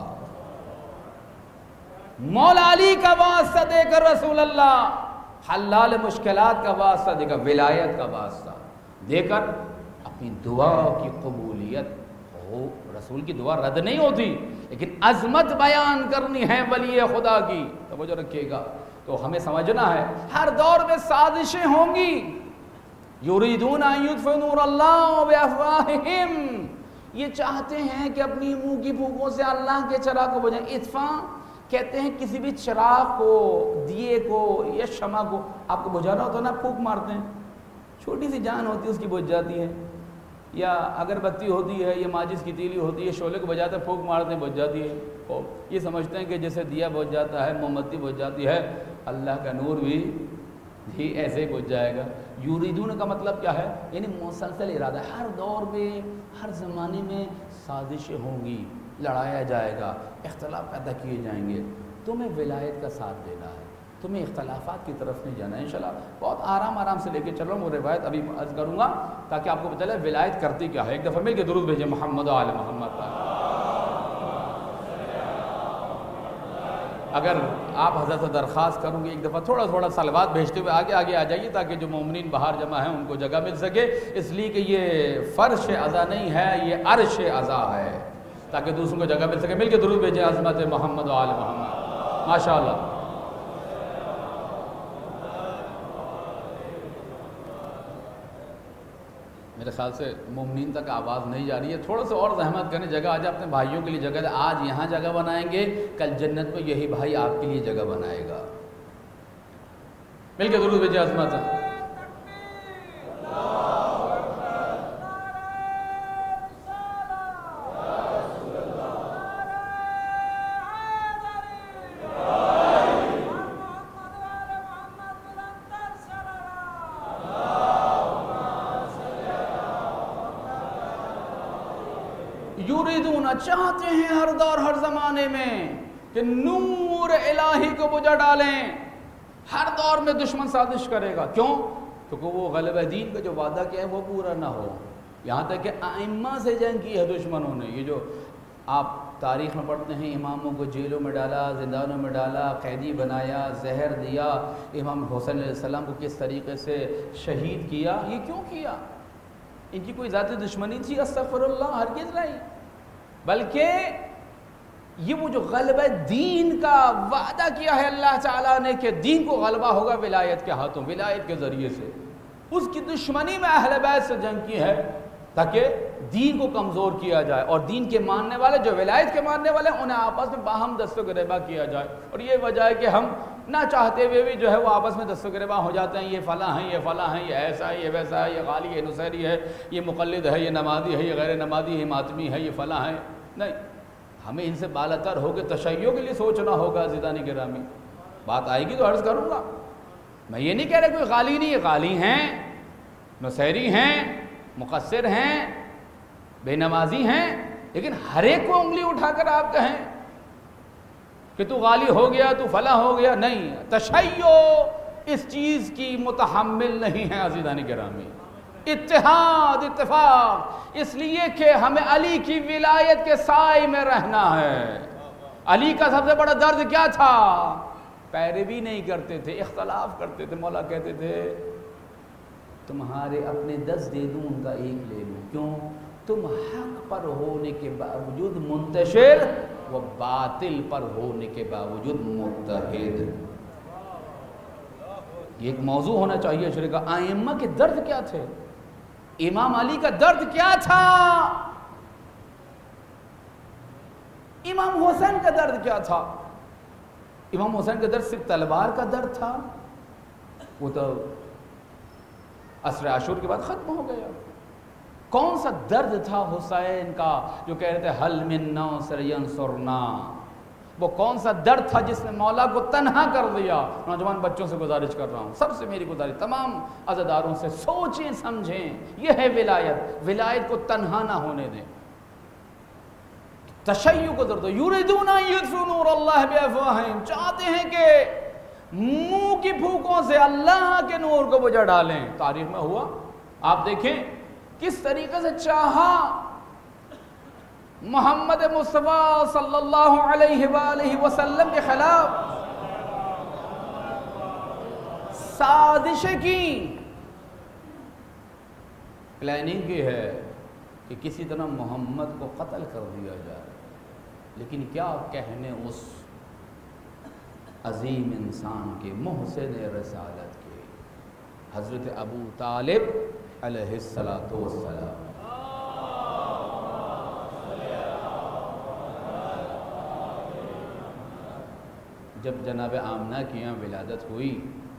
مولا علی کا واسطہ دے کر رسول اللہ حلال مشکلات کا واسطہ دے کر, ولایت کا واسطہ دے کر اپنی دعا کی قبولیت ہو. رسول کی دعا رد نہیں ہوتی, لیکن عظمت بیان کرنی ہے ولی خدا کی. توجہ رکھیے گا. تو ہمیں سمجھنا ہے ہر دور میں سازشیں ہوں گی. یریدون ان یطفئوا نور اللہ بافواہہم, یہ چاہتے ہیں کہ اپنی منہ کی پھونکوں سے اللہ کے چراغ کو بجھائیں. اطفاء کہتے ہیں کسی بھی چراغ کو, دیے کو یا شمع کو آپ کو بجھانا ہوتا ہے نا, پھونک مارتے ہیں, چھوٹی سی جان ہوتی ہے اس کی بجھ جاتی ہے. یا اگر بتی ہوتی ہے یا ماچس کی تیلی ہوتی ہے, شعلے کو بجاتے ہیں, پھونک مارتے ہیں, بجھ جاتی ہے. یہ سمجھتے ہیں کہ جیسے دیا بجھ جاتا ہے, موم بتی بجھ جاتی ہے, اللہ کا نور بھی ایسے ہی بجھ جائے گا. یریدون کا مطلب کیا ہے؟ یعنی مسلسل ارادہ. ہر دور میں ہر زمانے میں سازشیں ہوں گی, لڑایا جائے گا, اختلاف پیدا کیے جائیں گے. تمہیں ولایت کا ساتھ دینا ہے, تمہیں اختلافات کی طرف نہیں جانا ہے. انشاءاللہ بہت آرام سے لے کے چل رہا ہوں. وہ روایت ابھی عرض کروں گا تاکہ آپ کو پتہ چلے ولایت کرتی کیا ہے. ایک دفعہ مل کے درود بھیجیں محمد و آل محمد پر. اگر آپ حضرت سے درخواست کروں گے ایک دفعہ تھوڑا صلوات بھیجتے ہوئے آگے آ جائیے, تاکہ جو مومنین باہر جمع ہیں ان کو جگہ مل سکے. اس لیے کہ یہ فرش عزا نہیں ہے, یہ عرش عزا ہے, تاکہ دوسروں کو جگہ مل سکے. مل کے درود بھیجیں عظمت محمد و آل محمد. ماشاءاللہ. میرے خیال سے مومنین تک آواز نہیں جا رہی ہے. تھوڑا سا اور زحمت کریں, جگہ آ جائے, اپنے بھائیوں کے لیے جگہ دے. آج یہاں جگہ بنائیں گے, کل جنت میں یہی بھائی آپ کے لیے جگہ بنائے گا. مل کے درود بھیجیں عظمت. یریدون چاہتے ہیں ہر دور ہر زمانے میں کہ نور الہی کو بجھا ڈالیں. ہر دور میں دشمن سازش کرے گا. کیوں؟ کیونکہ وہ غلبہ دین کا جو وعدہ کیا ہے وہ پورا نہ ہو. یہاں تک کہ ائمہ سے جنگ کی ہے دشمنوں نے. یہ جو آپ تاریخ میں پڑھتے ہیں اماموں کو جیلوں میں ڈالا, زندانوں میں ڈالا, قیدی بنایا, زہر دیا, امام حسین علیہ السلام کو کس طریقے سے شہید کیا. یہ کیوں کیا؟ ان کی کوئی ذاتی دشمنی تھی؟ استغفر اللہ, ہرگز نہیں. بلکہ یہ وہ جو غلبہ دین کا وعدہ کیا ہے اللہ تعالیٰ نے کہ دین کو غلبہ ہوگا ولایت کے ہاتھوں, ولایت کے ذریعے سے, اس کی دشمنی میں اہل بیت سے جنگ کی ہے تاکہ دین کو کمزور کیا جائے اور دین کے ماننے والے جو ولایت کے ماننے والے انہیں آپس میں باہم دست و گریباں کیا جائے. اور یہ وجہ ہے کہ ہم نہ چاہتے ہوئے بھی جو ہے وہ آپس میں دست و گریباں ہو جاتے ہیں. یہ فلاں ہیں, یہ فلاں ہیں, یہ ایسا ہے, یہ ویسا ہے, یہ غالی ہے, نصیری ہے, یہ مقلد ہے, یہ نمازی ہے, یہ غیر نمازی ہے, یہ ماتمی ہے, یہ فلاں ہے. نہیں, ہمیں ان سے بالاتر ہو کے تشیع کے لیے سوچنا ہوگا. عزیزان گرامی, بات آئے گی تو عرض کروں گا. میں یہ نہیں کہہ رہا کوئی غالی نہیں ہے, غالی ہیں, نصیری ہیں, مقصر ہیں, بے نمازی ہیں, لیکن ہر ایک کو انگلی اٹھا کر آپ کہیں کہ تو غالی ہو گیا, تو فلاں ہو گیا. نہیں, تشیع اس چیز کی متحمل نہیں ہے. عزیزان گرامی, اتحاد, اتفاق, اس لیے کہ ہمیں علی کی ولایت کے سائے میں رہنا ہے. علی کا سب سے بڑا درد کیا تھا؟ پیروی نہیں کرتے تھے, اختلاف کرتے تھے. مولا کہتے تھے تمہارے اپنے 10 دے دوں, ان کا ایک لے لوں. کیوں؟ تم حق پر ہونے کے باوجود منتشر و باطل پر ہونے کے باوجود متحد. یہ ایک موضوع ہونا چاہیے شریعت کا. ائمہ کے درد کیا تھے؟ امام علی کا درد کیا تھا؟ امام حسین کا درد کیا تھا؟ امام حسین کا درد صرف تلوار کا درد تھا؟ وہ تو عصر عاشور کے بعد ختم ہو گیا. کون سا درد تھا حسین کا جو کہہ رہے تھے حل من ناصر ینصرنا؟ وہ کون سا درد تھا جس نے مولا کو تنہا کر دیا؟ نوجوان بچوں سے گزارش کر رہا ہوں, سب سے میری گزارش, تمام عزاداروں سے, سوچیں سمجھیں. یہ ہے ولایت. ولایت کو تنہا نہ ہونے دیں. تشیع کو درد. یریدون ان یطفئوا نور اللہ بافواہہم, چاہتے ہیں کہ منہ کی پھوکوں سے اللہ کے نور کو بجھا ڈالیں. تاریخ میں ہوا, آپ دیکھیں کس طریقے سے چاہا محمد مصطفیٰ صلی اللہ علیہ وآلہ وسلم کے خلاف سازشیں کی, پلاننگ کی ہے کہ کسی طرح محمد کو قتل کر دیا جائے. لیکن کیا کہنے اس عظیم انسان کے, محسن رسالت کے, حضرت ابو طالب علیہ السلام. جب جناب آمنہ کی یہاں ولادت ہوئی,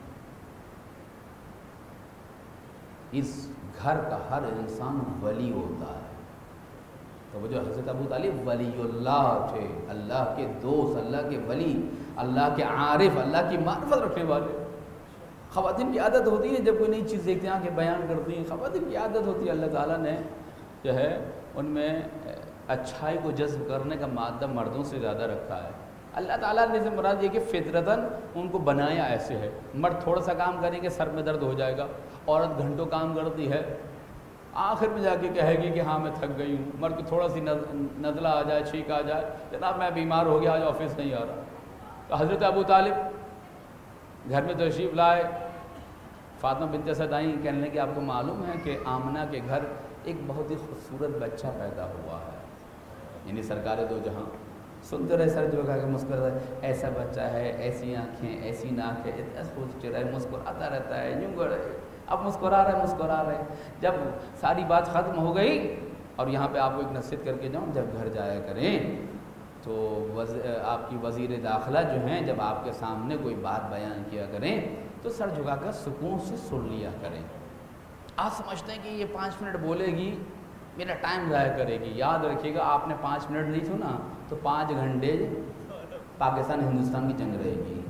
اس گھر کا ہر انسان ولی ہوتا ہے. تو وہ جو حضرت ابو طالب ولی اللہ تھے, اللہ کے دوست, اللہ کے ولی, اللہ کے عارف, اللہ کی معرفت رکھنے والے. خواتین کی عادت ہوتی ہے جب کوئی نئی چیز دیکھتے ہیں کہ بیان کرتی ہیں. خواتین کی عادت ہوتی ہے, اللہ تعالیٰ نے جو ہے ان میں اچھائی کو جذب کرنے کا مادہ مردوں سے زیادہ رکھا ہے. اللہ تعالیٰ نے سے مراد یہ کہ فطرتاً ان کو بنایا ایسے ہے. مرد تھوڑا سا کام کریں گے سر میں درد ہو جائے گا, عورت گھنٹوں کام کرتی ہے, آخر میں جا کے کہے گی کہ ہاں میں تھک گئی ہوں. مرد کو تھوڑا سی نزلہ آ جائے, چھینک آ جائے, جناب میں بیمار ہو گیا, آج آفس نہیں آ رہا. تو حضرت ابو طالب گھر میں تشریف لائے. فاطمہ بنت اسد آئیں, کہنے لگے آپ کو معلوم ہے کہ آمنہ کے گھر ایک بہت ہی خوبصورت بچہ پیدا ہوا ہے, یعنی سرکار دو جہاں. سنتے رہے, سر جو کہا کہ مسکراتا ہے, ایسا بچہ ہے, ایسی آنکھیں, ایسی ناک ہے, اتنا خوش چہرہ ہے, مسکراتا رہتا ہے, یوں گڑ اب مسکرا رہے. جب ساری بات ختم ہو گئی, اور یہاں پہ آپ کو ایک نصیحت کر کے جاؤں, جب گھر جایا کریں تو آپ کی وزیر داخلہ جو ہیں جب آپ کے سامنے کوئی بات بیان کیا کریں تو سر جھکا کر سکون سے سن لیا کریں. آپ سمجھتے ہیں کہ یہ 5 منٹ بولے گی, میرا ٹائم ضائع کرے گی. یاد رکھیے گا, آپ نے 5 منٹ نہیں سنا تو 5 گھنٹے پاکستان ہندوستان کی جنگ رہے گی.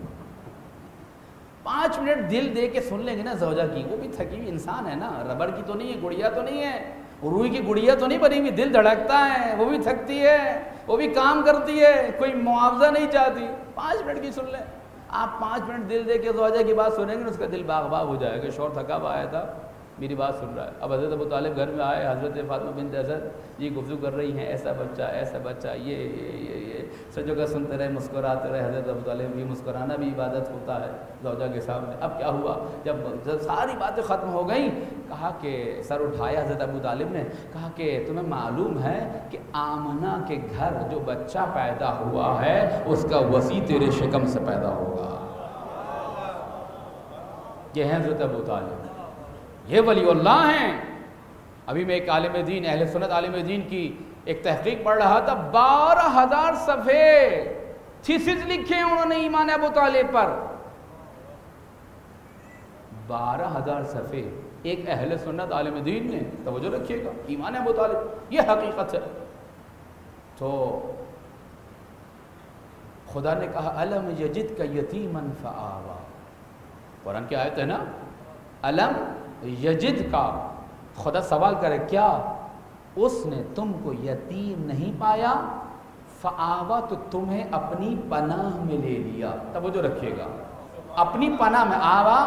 5 منٹ دل دے کے سن لیں گے نا زوجہ کی, وہ بھی تھکی ہوئی انسان ہے نا, ربڑ کی تو نہیں ہے, گڑیا تو نہیں ہے, روئی کی گڑیا تو نہیں بنی ہوئی، دل دھڑکتا ہے، وہ بھی تھکتی ہے، وہ بھی کام کرتی ہے، کوئی معاوضہ نہیں چاہتی۔ 5 منٹ کی سن لیں آپ، 5 منٹ دل دے کے زوجہ کی بات سنیں گے، اس کا دل باغ باغ ہو جائے گا۔ شوہر تھکا ہوا آیا تھا، میری بات سن رہا ہے۔ اب حضرت ابو طالب گھر میں آئے، حضرت فاطمہ بنت اسد یہ گفتگو کر رہی ہیں، ایسا بچہ یہ سب جگہ سنتے رہے، مسکراتے رہے۔ حضرت ابو طالب بھی مسکرانا بھی عبادت ہوتا ہے زوجہ کے سامنے۔ اب کیا ہوا، جب ساری باتیں ختم ہو گئیں، کہا کہ سر اٹھایا حضرت ابو طالب نے، کہا کہ تمہیں معلوم ہے کہ آمنہ کے گھر جو بچہ پیدا ہوا ہے اس کا وسیع تیرے شکم سے پیدا ہوگا۔ یہ ہیں حضرت ابو طالب، یہ ولی اللہ ہیں۔ ابھی میں ایک عالم دین، اہل سنت عالم دین کی ایک تحقیق پڑھ رہا تھا، 12,000 صفحے تھیسس لکھے ہیں انہوں نے ایمان ابو طالب پر۔ 12,000 صفحے ایک اہل سنت عالم دین نے، توجہ رکھیے گا، ایمان ابو طالب، یہ حقیقت ہے۔ تو خدا نے کہا الم یجدک یتیما فآویٰ، قرآن کی آیت ہے نا، الم یجد کا، خدا سوال کرے کیا اس نے تم کو یتیم نہیں پایا، فآویٰ تو تمہیں اپنی پناہ میں لے لیا۔ توجہ رکھیے گا، اپنی پناہ میں، آوا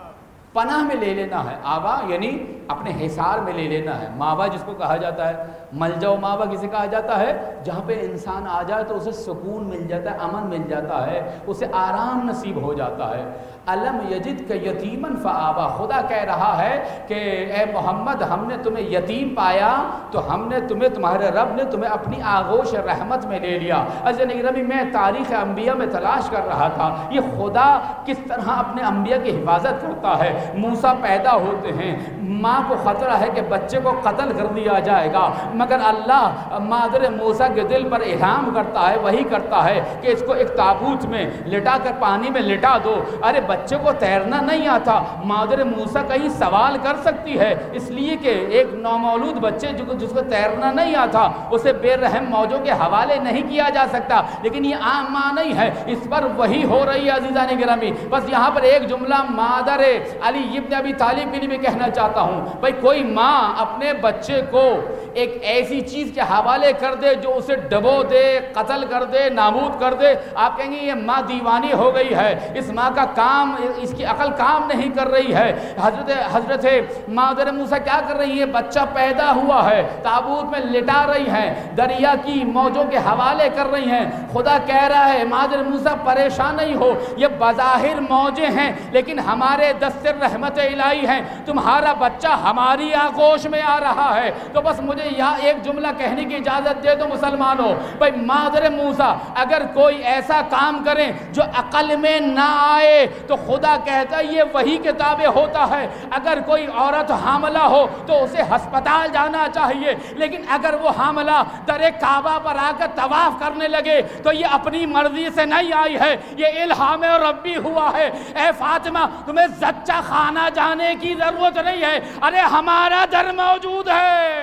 پناہ میں لے لینا ہے، آوا یعنی اپنے حصار میں لے لینا ہے۔ ماوا جس کو کہا جاتا ہے، ملجا و ماوا کسے کہا جاتا ہے، جہاں پہ انسان آ جائے تو اسے سکون مل جاتا ہے، امن مل جاتا ہے، اسے آرام نصیب ہو جاتا ہے۔ الم یجدک یتیما فآویٰ، خدا کہہ رہا ہے کہ اے محمد ہم نے تمہیں یتیم پایا تو ہم نے تمہیں، تمہارے رب نے تمہیں اپنی آغوش رحمت میں لے لیا۔ عزیزان گرامی، میں تاریخ انبیاء میں تلاش کر رہا تھا یہ خدا کس طرح اپنے انبیاء کی حفاظت کرتا ہے۔ موسیٰ پیدا ہوتے ہیں، ماں کو خطرہ ہے کہ بچے کو قتل کر دیا جائے گا، مگر اللہ مادر موسیٰ کے دل پر الہام کرتا ہے، وہی کرتا ہے کہ اس کو ایک تابوت میں لٹا کر پانی میں لٹا دو۔ ارے بچے کو تیرنا نہیں آتا، مادر موسیٰ کہیں سوال کر سکتی ہے، اس لیے کہ ایک نومولود بچے جس کو تیرنا نہیں آتا اسے بے رحم موجوں کے حوالے نہیں کیا جا سکتا۔ لیکن یہ عام ماں نہیں ہے، اس پر وہی ہو رہی ہے۔ عزیزان گرامی، بس یہاں پر ایک جملہ مادر علی ابن ابی طالب کے لیے بھی کہنا چاہتا ہوں، بھائی کوئی ماں اپنے بچے کو ایک ایسی چیز کے حوالے کر دے جو اسے ڈبو دے، قتل کر دے، نابود کر دے، آپ کہیں گے یہ ماں دیوانی ہو گئی ہے، اس ماں کا کام، اس کی عقل کام نہیں کر رہی ہے۔ حضرت مادر موسیٰ کیا کر رہی ہے، بچہ پیدا ہوا ہے، تابوت میں لٹا رہی ہیں، دریا کی موجوں کے حوالے کر رہی ہیں۔ خدا کہہ رہا ہے مادر موسیٰ پریشان نہیں ہو، یہ بظاہر موجیں ہیں لیکن ہمارے دستر رحمت الہی ہیں، تمہارا بچہ ہماری آغوش میں آ رہا ہے۔ تو بس مجھے یہاں ایک جملہ کہنے کی اجازت دے دو مسلمانوں، بھائی مادر موسیٰ اگر کوئی ایسا کام کریں جو عقل میں نہ آئے تو خدا کہتا ہے یہ وہی کے تابع ہوتا ہے۔ اگر کوئی عورت حاملہ ہو تو اسے ہسپتال جانا چاہیے، لیکن اگر وہ حاملہ در کعبہ پر آ کر طواف کرنے لگے تو یہ اپنی مرضی سے نہیں آئی ہے، یہ الہام ربی ہوا ہے۔ اے فاطمہ تمہیں زچہ خانہ جانے کی ضرورت نہیں ہے، ارے ہمارا در موجود ہے۔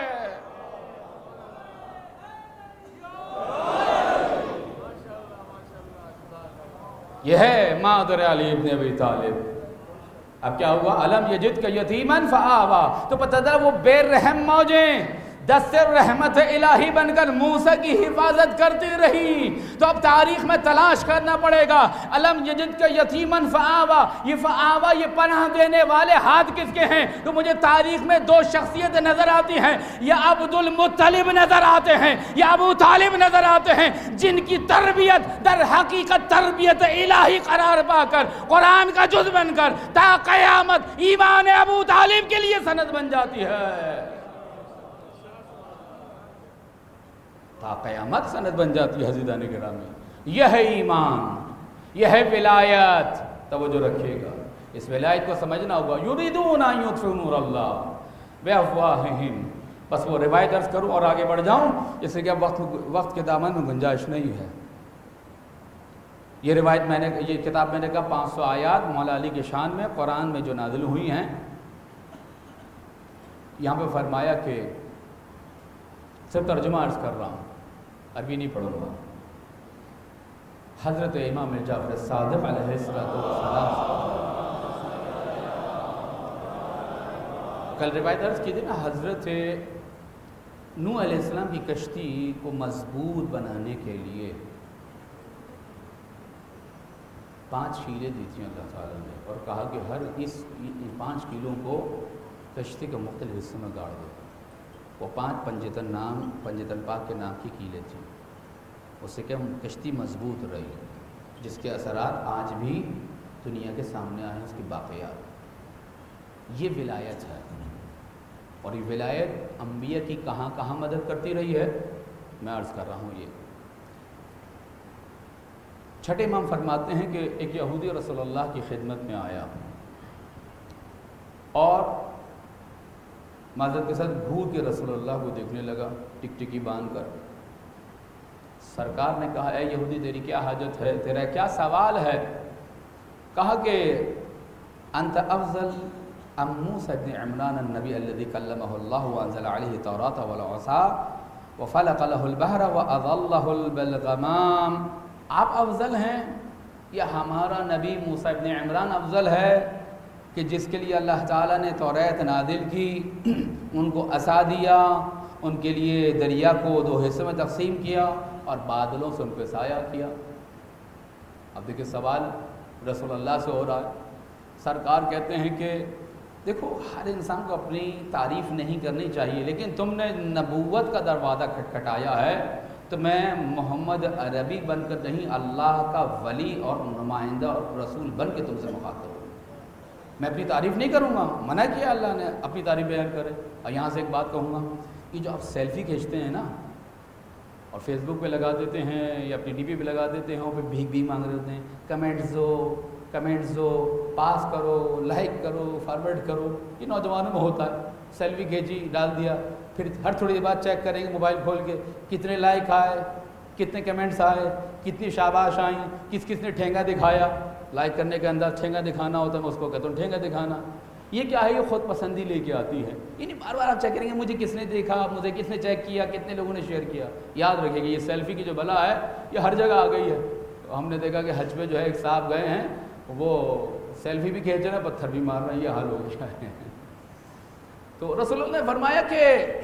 یہ ہے مادر علی ابن ابی طالب۔ اب کیا ہوا، الم یجدک یتیما فآویٰ، تو پتہ چلا وہ بے رحم موجیں دستر رحمت الہی بن کر موسیٰ کی حفاظت کرتی رہی۔ تو اب تاریخ میں تلاش کرنا پڑے گا، الم یجدک یتیما فآویٰ، یہ فآویٰ یہ پناہ دینے والے ہاتھ کس کے ہیں؟ تو مجھے تاریخ میں 2 شخصیتیں نظر آتی ہیں، یا عبد المطلب نظر آتے ہیں یا ابو طالب نظر آتے ہیں، جن کی تربیت در حقیقت تربیت الہی قرار پا کر قرآن کا جز بن کر تا قیامت ایمان ابو طالب کے لیے سند بن جاتی ہے، تا قیامت سند بن جاتی ہے۔ عزیزان گرامی، یہ ہے ایمان، یہ ہے ولایت۔ توجہ رکھیے گا، اس ولایت کو سمجھنا ہوگا۔ یریدون ان یطفئوا نور اللہ بافواہہم، بس وہ روایت عرض کروں اور آگے بڑھ جاؤں، اس سے کہ وقت کے دامن میں گنجائش نہیں ہے۔ یہ روایت یہ کتاب میں نے کہا 500 آیات مولا علی کے شان میں قرآن میں جو نازل ہوئی ہیں۔ یہاں پہ فرمایا کہ صرف ترجمہ عرض کر رہا ہوں، عربی نہیں پڑھوں گا۔ حضرت امام جعفر صادق علیہ السلام، کل روایت عرض کی تھی نا، حضرت نوح علیہ السلام کی کشتی کو مضبوط بنانے کے لیے 5 کیلیں دی تھیں اللہ تعالیٰ نے، اور کہا کہ ہر اس 5 کیلوں کو کشتی کے مختلف حصوں میں گاڑ دو۔ وہ 5 پنجتن پاک کے نام کی کیلیں تھیں، اس سے کہ کشتی مضبوط رہی، جس کے اثرات آج بھی دنیا کے سامنے آئے ہیں، اس کی باقیات۔ یہ ولایت ہے، اور یہ ولایت انبیاء کی کہاں کہاں مدد کرتی رہی ہے، میں عرض کر رہا ہوں۔ یہ چھٹے امام فرماتے ہیں کہ ایک یہودی رسول اللہ کی خدمت میں آیا اور معذرت کے ساتھ گھور کے رسول اللہ کو دیکھنے لگا ٹکٹکی باندھ کر۔ سرکار نے کہا اے یہودی تیری کیا حاجت ہے، تیرا کیا سوال ہے؟ کہا کہ انت افضل ام موسیٰ ابن عمران النبی الذي کلمہ اللہ وانزل علیہ التوراۃ والعصا وفلق له البحر واضله بالغمام۔ آپ افضل ہیں یا ہمارا نبی موسیٰ ابن عمران افضل ہے کہ جس کے لیے اللہ تعالیٰ نے توریت نازل کی، ان کو عصا دیا، ان کے لیے دریا کو 2 حصوں میں تقسیم کیا اور بادلوں سے ان پہ سایہ کیا؟ اب دیکھیں سوال رسول اللہ سے ہو رہا ہے۔ سرکار کہتے ہیں کہ دیکھو ہر انسان کو اپنی تعریف نہیں کرنی چاہیے، لیکن تم نے نبوت کا دروازہ کھٹکھٹایا ہے تو میں محمد عربی بن کر نہیں، اللہ کا ولی اور نمائندہ اور رسول بن کے تم سے مخاطب ہوں۔ میں اپنی تعریف نہیں کروں گا، منع کیا اللہ نے اپنی تعریف بیان کرے۔ اور یہاں سے ایک بات کہوں گا، یہ جو آپ سیلفی کھینچتے ہیں نا اور فیس بک پہ لگا دیتے ہیں یا اپنی ڈی پی پہ لگا دیتے ہیں، وہاں پہ بھیک بھی مانگ رہے ہوتے ہیں، کمنٹس دو، پاس کرو، لائک کرو، فارورڈ کرو۔ یہ نوجوانوں میں ہوتا ہے، سیلفی کھینچی ڈال دیا، پھر ہر تھوڑی دیر بعد چیک کریں گے موبائل کھول کے کتنے لائک آئے، کتنے کمنٹس آئے، کتنی شاباش آئیں، کس نے ٹھینگا دکھایا۔ لائک کرنے کے اندر ٹھینگا دکھانا ہوتا ہے، میں اس کو کہتا ہوں ٹھینگا دکھانا۔ یہ کیا ہے؟ یہ خود پسندی لے کے آتی ہے۔ یعنی بار بار آپ چیک کریں گے مجھے کس نے دیکھا، مجھے کس نے چیک کیا، کتنے لوگوں نے شیئر کیا۔ یاد رکھیں گے یہ سیلفی کی جو بلا ہے یہ ہر جگہ آ گئی ہے۔ ہم نے دیکھا کہ حج پہ جو ہے ایک صاحب گئے ہیں، وہ سیلفی بھی کھینچ رہے ہیں، پتھر بھی مار رہے ہیں، یہ حال ہو گیا ہے۔ تو رسول اللہ نے فرمایا کہ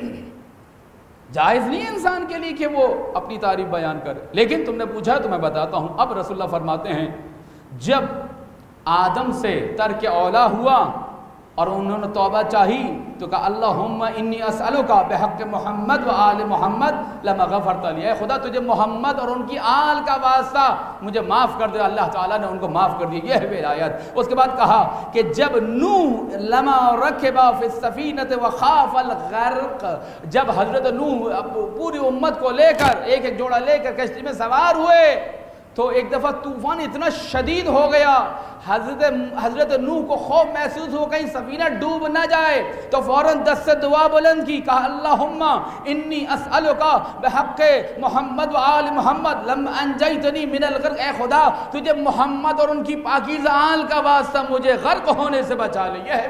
جائز نہیں ہے انسان کے لیے کہ وہ اپنی تعریف بیان کرے، لیکن تم نے پوچھا تو میں بتاتا ہوں۔ اب رسول اللہ فرماتے ہیں جب آدم سے ترک اولا ہوا اور انہوں نے توبہ چاہی تو کہا اللہم انی اسألک بحق محمد و آل محمد لما غفرت لی، اے خدا تجھے محمد اور ان کی آل کا واسطہ مجھے معاف کر دے۔ اللہ تعالیٰ نے ان کو معاف کر دیا، یہ ہے ولایت۔ اس کے بعد کہا کہ جب نوح لما رکبا فی السفینۃ وخاف الغرق، جب حضرت نوح پوری امت کو لے کر ایک جوڑا لے کر کشتی میں سوار ہوئے تو ایک دفعہ طوفان اتنا شدید ہو گیا، حضرت نوح کو خوف محسوس ہو کہیں سفینہ ڈوب نہ جائے، تو فوراً 10 سے دعا بلند کی، کہا اللہم انی اسألک بحق محمد و آل محمد لم انجیتنی من الغرق، اے خدا تجھے محمد اور ان کی پاکیزہ آل کا واسطہ مجھے غرق ہونے سے بچا لے۔ یہ ہے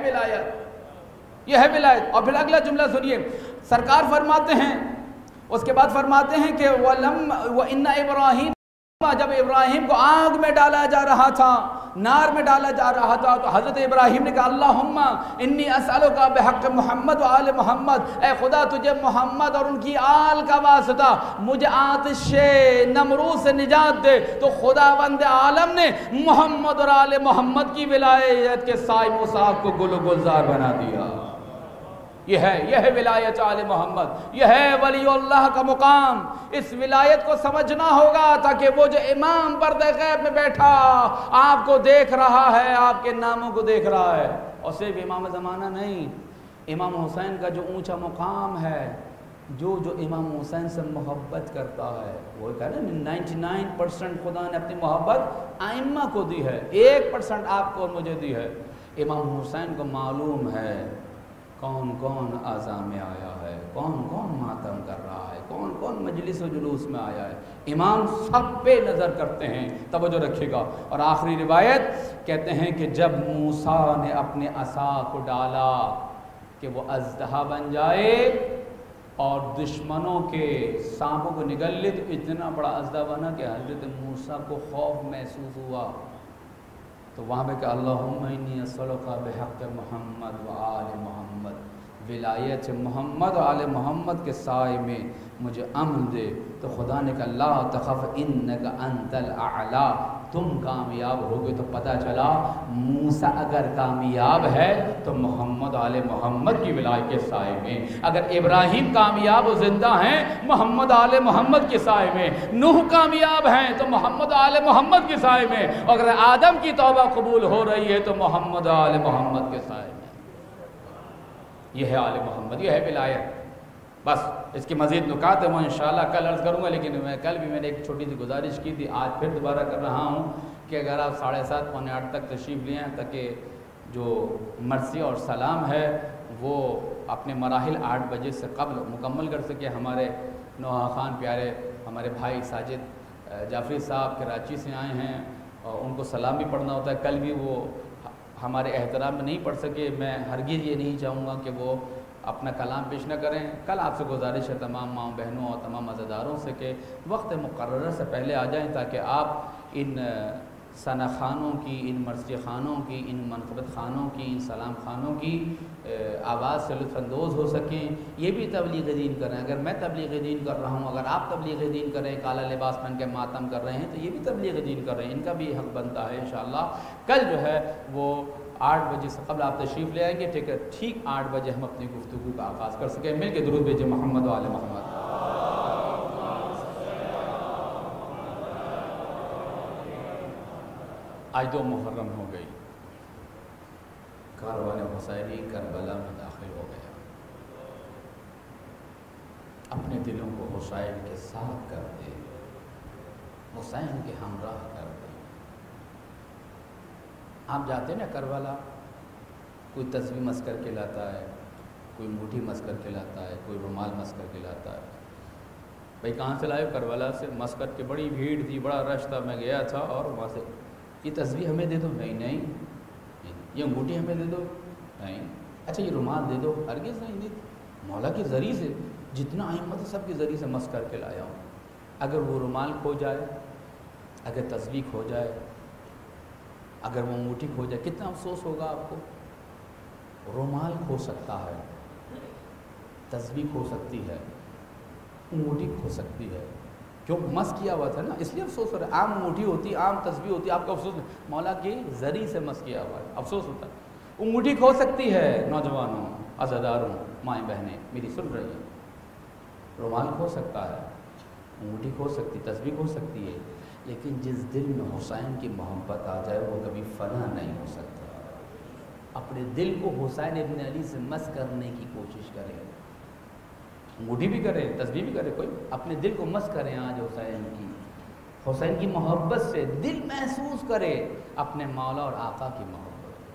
ولایت، یہ ہے ولایت۔ اور پھر اگلا جملہ سنیے، سرکار فرماتے ہیں، اس کے بعد فرماتے ہیں کہ وَإِنَّ إِبْرَاهِيمَ، جب ابراہیم کو آگ میں ڈالا جا رہا تھا، نار میں ڈالا جا رہا تھا، تو حضرت ابراہیم نے کہا اللہم انی اسألک بحق محمد و آل محمد، اے خدا تجھے محمد اور ان کی آل کا واسطہ مجھے آتش نمرود سے نجات دے۔ تو خداوند عالم نے محمد اور آل محمد کی ولایت کے سائے مصاف کو گل و گلزار بنا دیا۔ یہ ہے ولایت آل محمد، یہ ہے ولی اللہ کا مقام۔ اس ولایت کو سمجھنا ہوگا تاکہ وہ جو امام پردہ غیب میں بیٹھا آپ کو دیکھ رہا ہے، آپ کے ناموں کو دیکھ رہا ہے، اور صرف امام زمانہ نہیں، امام حسین کا جو اونچا مقام ہے، جو امام حسین سے محبت کرتا ہے، وہ کہہ رہے ہیں 99% خدا نے اپنی محبت ائمہ کو دی ہے، 1% آپ کو اور مجھے دی ہے۔ امام حسین کو معلوم ہے کون کون عزا میں آیا ہے، کون کون ماتم کر رہا ہے، کون کون مجلس و جلوس میں آیا ہے، امام سب پہ نظر کرتے ہیں، توجہ رکھے گا۔ اور آخری روایت کہتے ہیں کہ جب موسیٰ نے اپنے عصا کو ڈالا کہ وہ اژدہا بن جائے اور دشمنوں کے سانپوں کو نگل لے، تو اتنا بڑا اژدہا بنا کہ حضرت موسیٰ کو خوف محسوس ہوا، تو وہاں پہ کہ اللہم انی اسألک بحق محمد و آل محمد ولایت محمد و آل محمد کے سائے میں مجھے امن دے۔ تو خدا نے کہا لا تخف انک انت الاعلی، تم کامیاب ہوگے۔ تو پتہ چلا موسیٰ اگر کامیاب ہے تو محمد آل محمد کی ولایت کے سائے میں، اگر ابراہیم کامیاب و زندہ ہیں محمد آل محمد کے سائے میں، نوح کامیاب ہیں تو محمد آل محمد کے سائے میں، اگر آدم کی توبہ قبول ہو رہی ہے تو محمد آل محمد کے سائے میں۔ یہ ہے آل محمد، یہ ہے ولایت۔ بس اس کی مزید نکات ہے وہ انشاءاللہ کل عرض کروں گا، لیکن کل بھی میں نے ایک چھوٹی سی گزارش کی تھی، آج پھر دوبارہ کر رہا ہوں کہ اگر آپ 7:30 پونے 8 تک تشریف لیں تاکہ جو مرثی اور سلام ہے وہ اپنے مراحل 8 بجے سے قبل مکمل کر سکے۔ ہمارے نوحہ خان پیارے ہمارے بھائی ساجد جعفری صاحب کراچی سے آئے ہیں اور ان کو سلام بھی پڑھنا ہوتا ہے، کل بھی وہ ہمارے احترام میں نہیں پڑھ سکے۔ میں ہرگز یہ نہیں چاہوں گا کہ وہ اپنا کلام پیش نہ کریں۔ کل آپ سے گزارش ہے تمام ماؤں بہنوں اور تمام عزاداروں سے کہ وقت مقررہ سے پہلے آ جائیں تاکہ آپ ان ثنا خانوں کی، ان مرثیہ خانوں کی، ان منقبت خانوں کی، ان سلام خانوں کی آواز سے لطف اندوز ہو سکیں۔ یہ بھی تبلیغ دین کریں۔ اگر میں تبلیغ دین کر رہا ہوں، اگر آپ تبلیغ دین کریں، کالا لباس پہن کے ماتم کر رہے ہیں تو یہ بھی تبلیغ دین کر رہے ہیں، ان کا بھی حق بنتا ہے انشاءاللہ۔ کل جو ہے وہ 8 بجے سے قبل آپ تشریف لے آئیں گے، ٹھیک 8 بجے ہم اپنی گفتگو کا آغاز کر سکیں۔ مل کے درود بھیجیں محمد و آل محمد۔ آج 2 محرم ہو گئی، کاروان حسینی کربلا میں داخل ہو گیا۔ اپنے دلوں کو حسین کے ساتھ کر دے، حسین کے ہمراہ کر دے۔ آپ جاتے ہیں نا کربلا، کوئی تسبیح مس کر کے لاتا ہے، کوئی انگوٹھی مس کر کے لاتا ہے، کوئی رومال مس کر کے لاتا ہے۔ بھائی کہاں سے لائے؟ کربلا سے۔ مس کر کے بڑی بھیڑ تھی، بڑا رش تھا، میں گیا تھا اور وہاں سے یہ تسبیح ہمیں دے دو، نہیں یہ انگوٹھی ہمیں دے دو، نہیں اچھا یہ رومال دے دو، ہرگز نہیں دی۔ مولا کے ذریعے سے جتنا احمد سب کے ذریعے سے مس کر کے لایا ہوں۔ اگر وہ رومال کھو جائے، اگر تسبیح کھو جائے، اگر وہ انگوٹھی کھو جائے، کتنا افسوس ہوگا آپ کو۔ رومال کھو سکتا ہے، تسبیح کھو سکتی ہے، انگوٹھی کھو سکتی ہے، کیوں مس کیا ہوا تھا نا، اس لیے افسوس ہو رہا ہے۔ عام انگوٹھی ہوتی، عام تسبیح ہوتی، آپ کا افسوس نہیں، مولا کے ذریعے سے مس کیا ہوا ہے، افسوس ہوتا ہے۔ انگوٹھی کھو سکتی ہے، نوجوانوں، عزاداروں، مائیں بہنیں میری سن رہی ہیں، رومال کھو سکتا ہے، انگوٹھی کھو سکتی، تسبیح کھو سکتی ہے، لیکن جس دل میں حسین کی محبت آ جائے وہ کبھی فنا نہیں ہو سکتا۔ اپنے دل کو حسین ابن علی سے مس کرنے کی کوشش کریں، انگوٹھی بھی کریں، تسبیح بھی کریں، کوئی اپنے دل کو مس کریں آج حسین کی محبت سے دل محسوس کرے اپنے مولا اور آقا کی محبت۔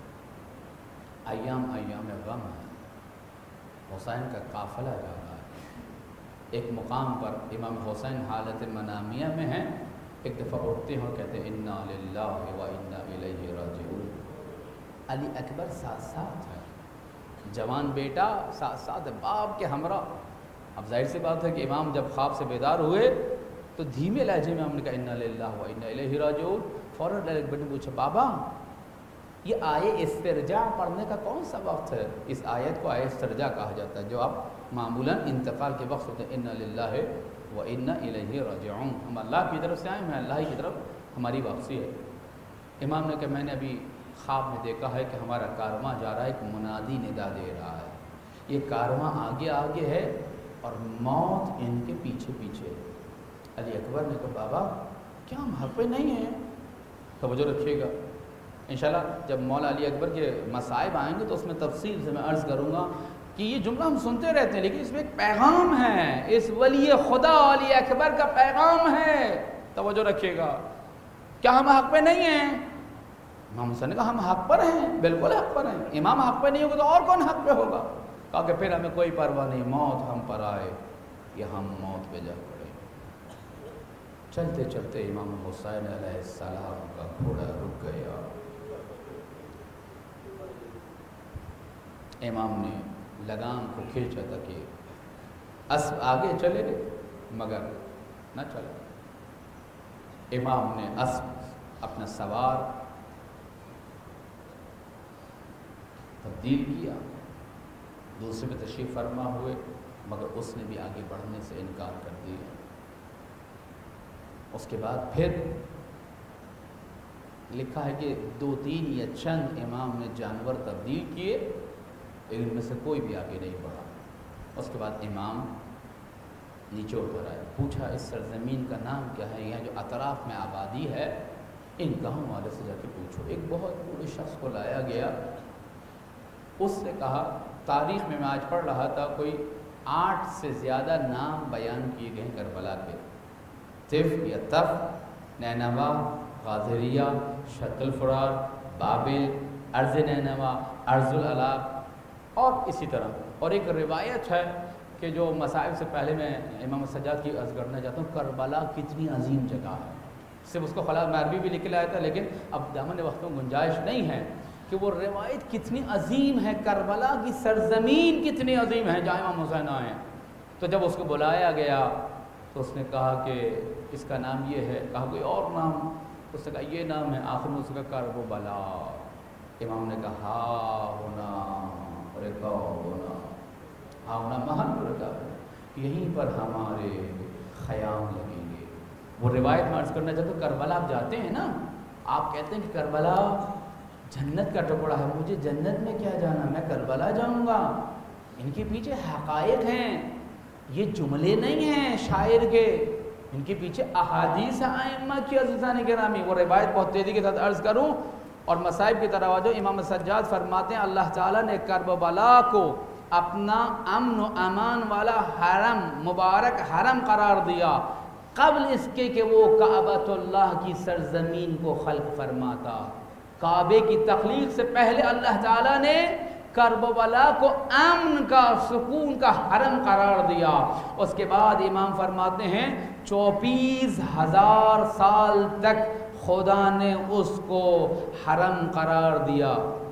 ایام غم ہے، حسین کا قافلہ جا رہا ہے۔ ایک مقام پر امام حسین حالت منامیہ میں ہیں، ایک دفعہ اٹھتے ہیں اور کہتے ہیں انا للہ و انا الیہ راجعون۔ علی اکبر ساتھ ساتھ ہے، جوان بیٹا ساتھ ساتھ باپ کے ہمراہ۔ اب ظاہر سی بات ہے کہ امام جب خواب سے بیدار ہوئے تو دھیمے لہجے میں ہم نے کہا انا للہ و انا الیہ راجعون۔ فوراً علی اکبر نے پوچھا بابا یہ آیے استرجاع پڑھنے کا کون سا وقت ہے؟ اس آیت کو آیے استرجاع کہا جاتا ہے، جو آپ معمولاً انتقال کے وقت ہوتے ہیں انا للہ و انا الیہ راجعون، ہم اللہ کی طرف سے آئے ہیں، اللہ کی طرف ہماری واپسی ہے۔ امام نے کہا میں نے ابھی خواب میں دیکھا ہے کہ ہمارا کارواں جا رہا ہے، ایک منادی ندا دے رہا ہے، یہ کارواں آگے آگے ہے اور موت ان کے پیچھے پیچھے۔ علی اکبر نے کہا بابا کیا ہم حق پہ نہیں ہیں؟ توجہ رکھیے گا، انشاءاللہ جب مولا علی اکبر کے مصائب آئیں گے تو اس میں تفصیل سے میں عرض کروں گا کہ یہ جملہ ہم سنتے رہتے ہیں لیکن اس میں ایک پیغام ہے، اس ولی خدا علی اکبر کا پیغام ہے، توجہ رکھیے گا۔ کیا ہم حق پہ نہیں ہیں؟ امام حسین نے کہا ہم حق پر ہیں، بالکل حق پر ہیں، امام حق پہ نہیں ہوگا تو اور کون حق پہ ہوگا؟ کہا کہ پھر ہمیں کوئی پرواہ نہیں، موت ہم پر آئے یا ہم موت پہ جا پڑے۔ چلتے چلتے امام حسین علیہ السلام کا گھوڑا رک گیا، امام نے لگام کو کھینچا تھا کہ اسب آگے چلے مگر نہ چلا۔ امام نے اسب اپنا سوار تبدیل کیا، دوسرے میں تشریف فرما ہوئے، مگر اس نے بھی آگے بڑھنے سے انکار کر دیا۔ اس کے بعد پھر لکھا ہے کہ 2-3 یا چند امام نے جانور تبدیل کیے، ان میں سے کوئی بھی آگے نہیں بڑھا۔ اس کے بعد امام نیچے اتر آئے، پوچھا اس سرزمین کا نام کیا ہے، یہاں جو اطراف میں آبادی ہے ان گاؤں والے سے جا کے پوچھو۔ ایک بہت بوڑھے شخص کو لایا گیا، اس نے کہا، تاریخ میں آج پڑھ رہا تھا، کوئی 8 سے زیادہ نام بیان کیے گئے ہیں کربلا کے، تف یا تف، نینوا، غازریہ، شط الفرار، بابل، ارض نینوا، ارض العلاق اور اسی طرح۔ اور ایک روایت ہے کہ جو مصائب سے پہلے میں امام سجاد کی عرض کرنا چاہتا ہوں، کربلا کتنی عظیم جگہ ہے، صرف اس کو خلاص میں عربی بھی لکھ کے لایا تھا، لیکن اب دامن وقت میں گنجائش نہیں ہے کہ وہ روایت کتنی عظیم ہے، کربلا کی سرزمین کتنی عظیم ہے جہاں امام حسین آئے ہیں۔ تو جب اس کو بلایا گیا تو اس نے کہا کہ اس کا نام یہ ہے، کہا کوئی اور نام، اس نے کہا یہ نام ہے، آخر میں اس کا کربلا۔ امام نے کہا ہاں ہونا رکا ہونا، ہاں ہونا محل رکا، یہیں پر ہمارے خیام لگیں گے۔ وہ روایت میں عرض کرنا چاہتا ہوں، کربلا آپ جاتے ہیں نا، آپ کہتے ہیں کہ کربلا جنت کا ٹکڑا ہے، مجھے جنت میں کیا جانا، میں کربلا جاؤں گا۔ ان کے پیچھے حقائق ہیں، یہ جملے نہیں ہیں شاعر کے، ان کے پیچھے احادیث ائمہ کی عزیزان گرامی۔ وہ روایت بہت تیزی کے ساتھ عرض کروں اور مصائب کی طرف آجاؤ۔ امام سجاد فرماتے ہیں اللہ تعالیٰ نے کربلا کو اپنا امن و امان والا حرم، مبارک حرم قرار دیا، قبل اس کے کہ وہ کعبۃ اللہ کی سرزمین کو خلق فرماتا۔ کعبے کی تخلیق سے پہلے اللہ تعالیٰ نے کربلا کو امن کا، سکون کا حرم قرار دیا۔ اس کے بعد امام فرماتے ہیں 24,000 سال تک خدا نے اس کو حرم قرار دیا۔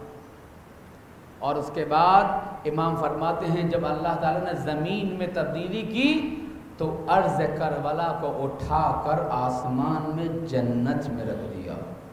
اور اس کے بعد امام فرماتے ہیں جب اللہ تعالیٰ نے زمین میں تبدیلی کی تو ارض کربلا کو اٹھا کر آسمان میں جنت میں رکھ دیا،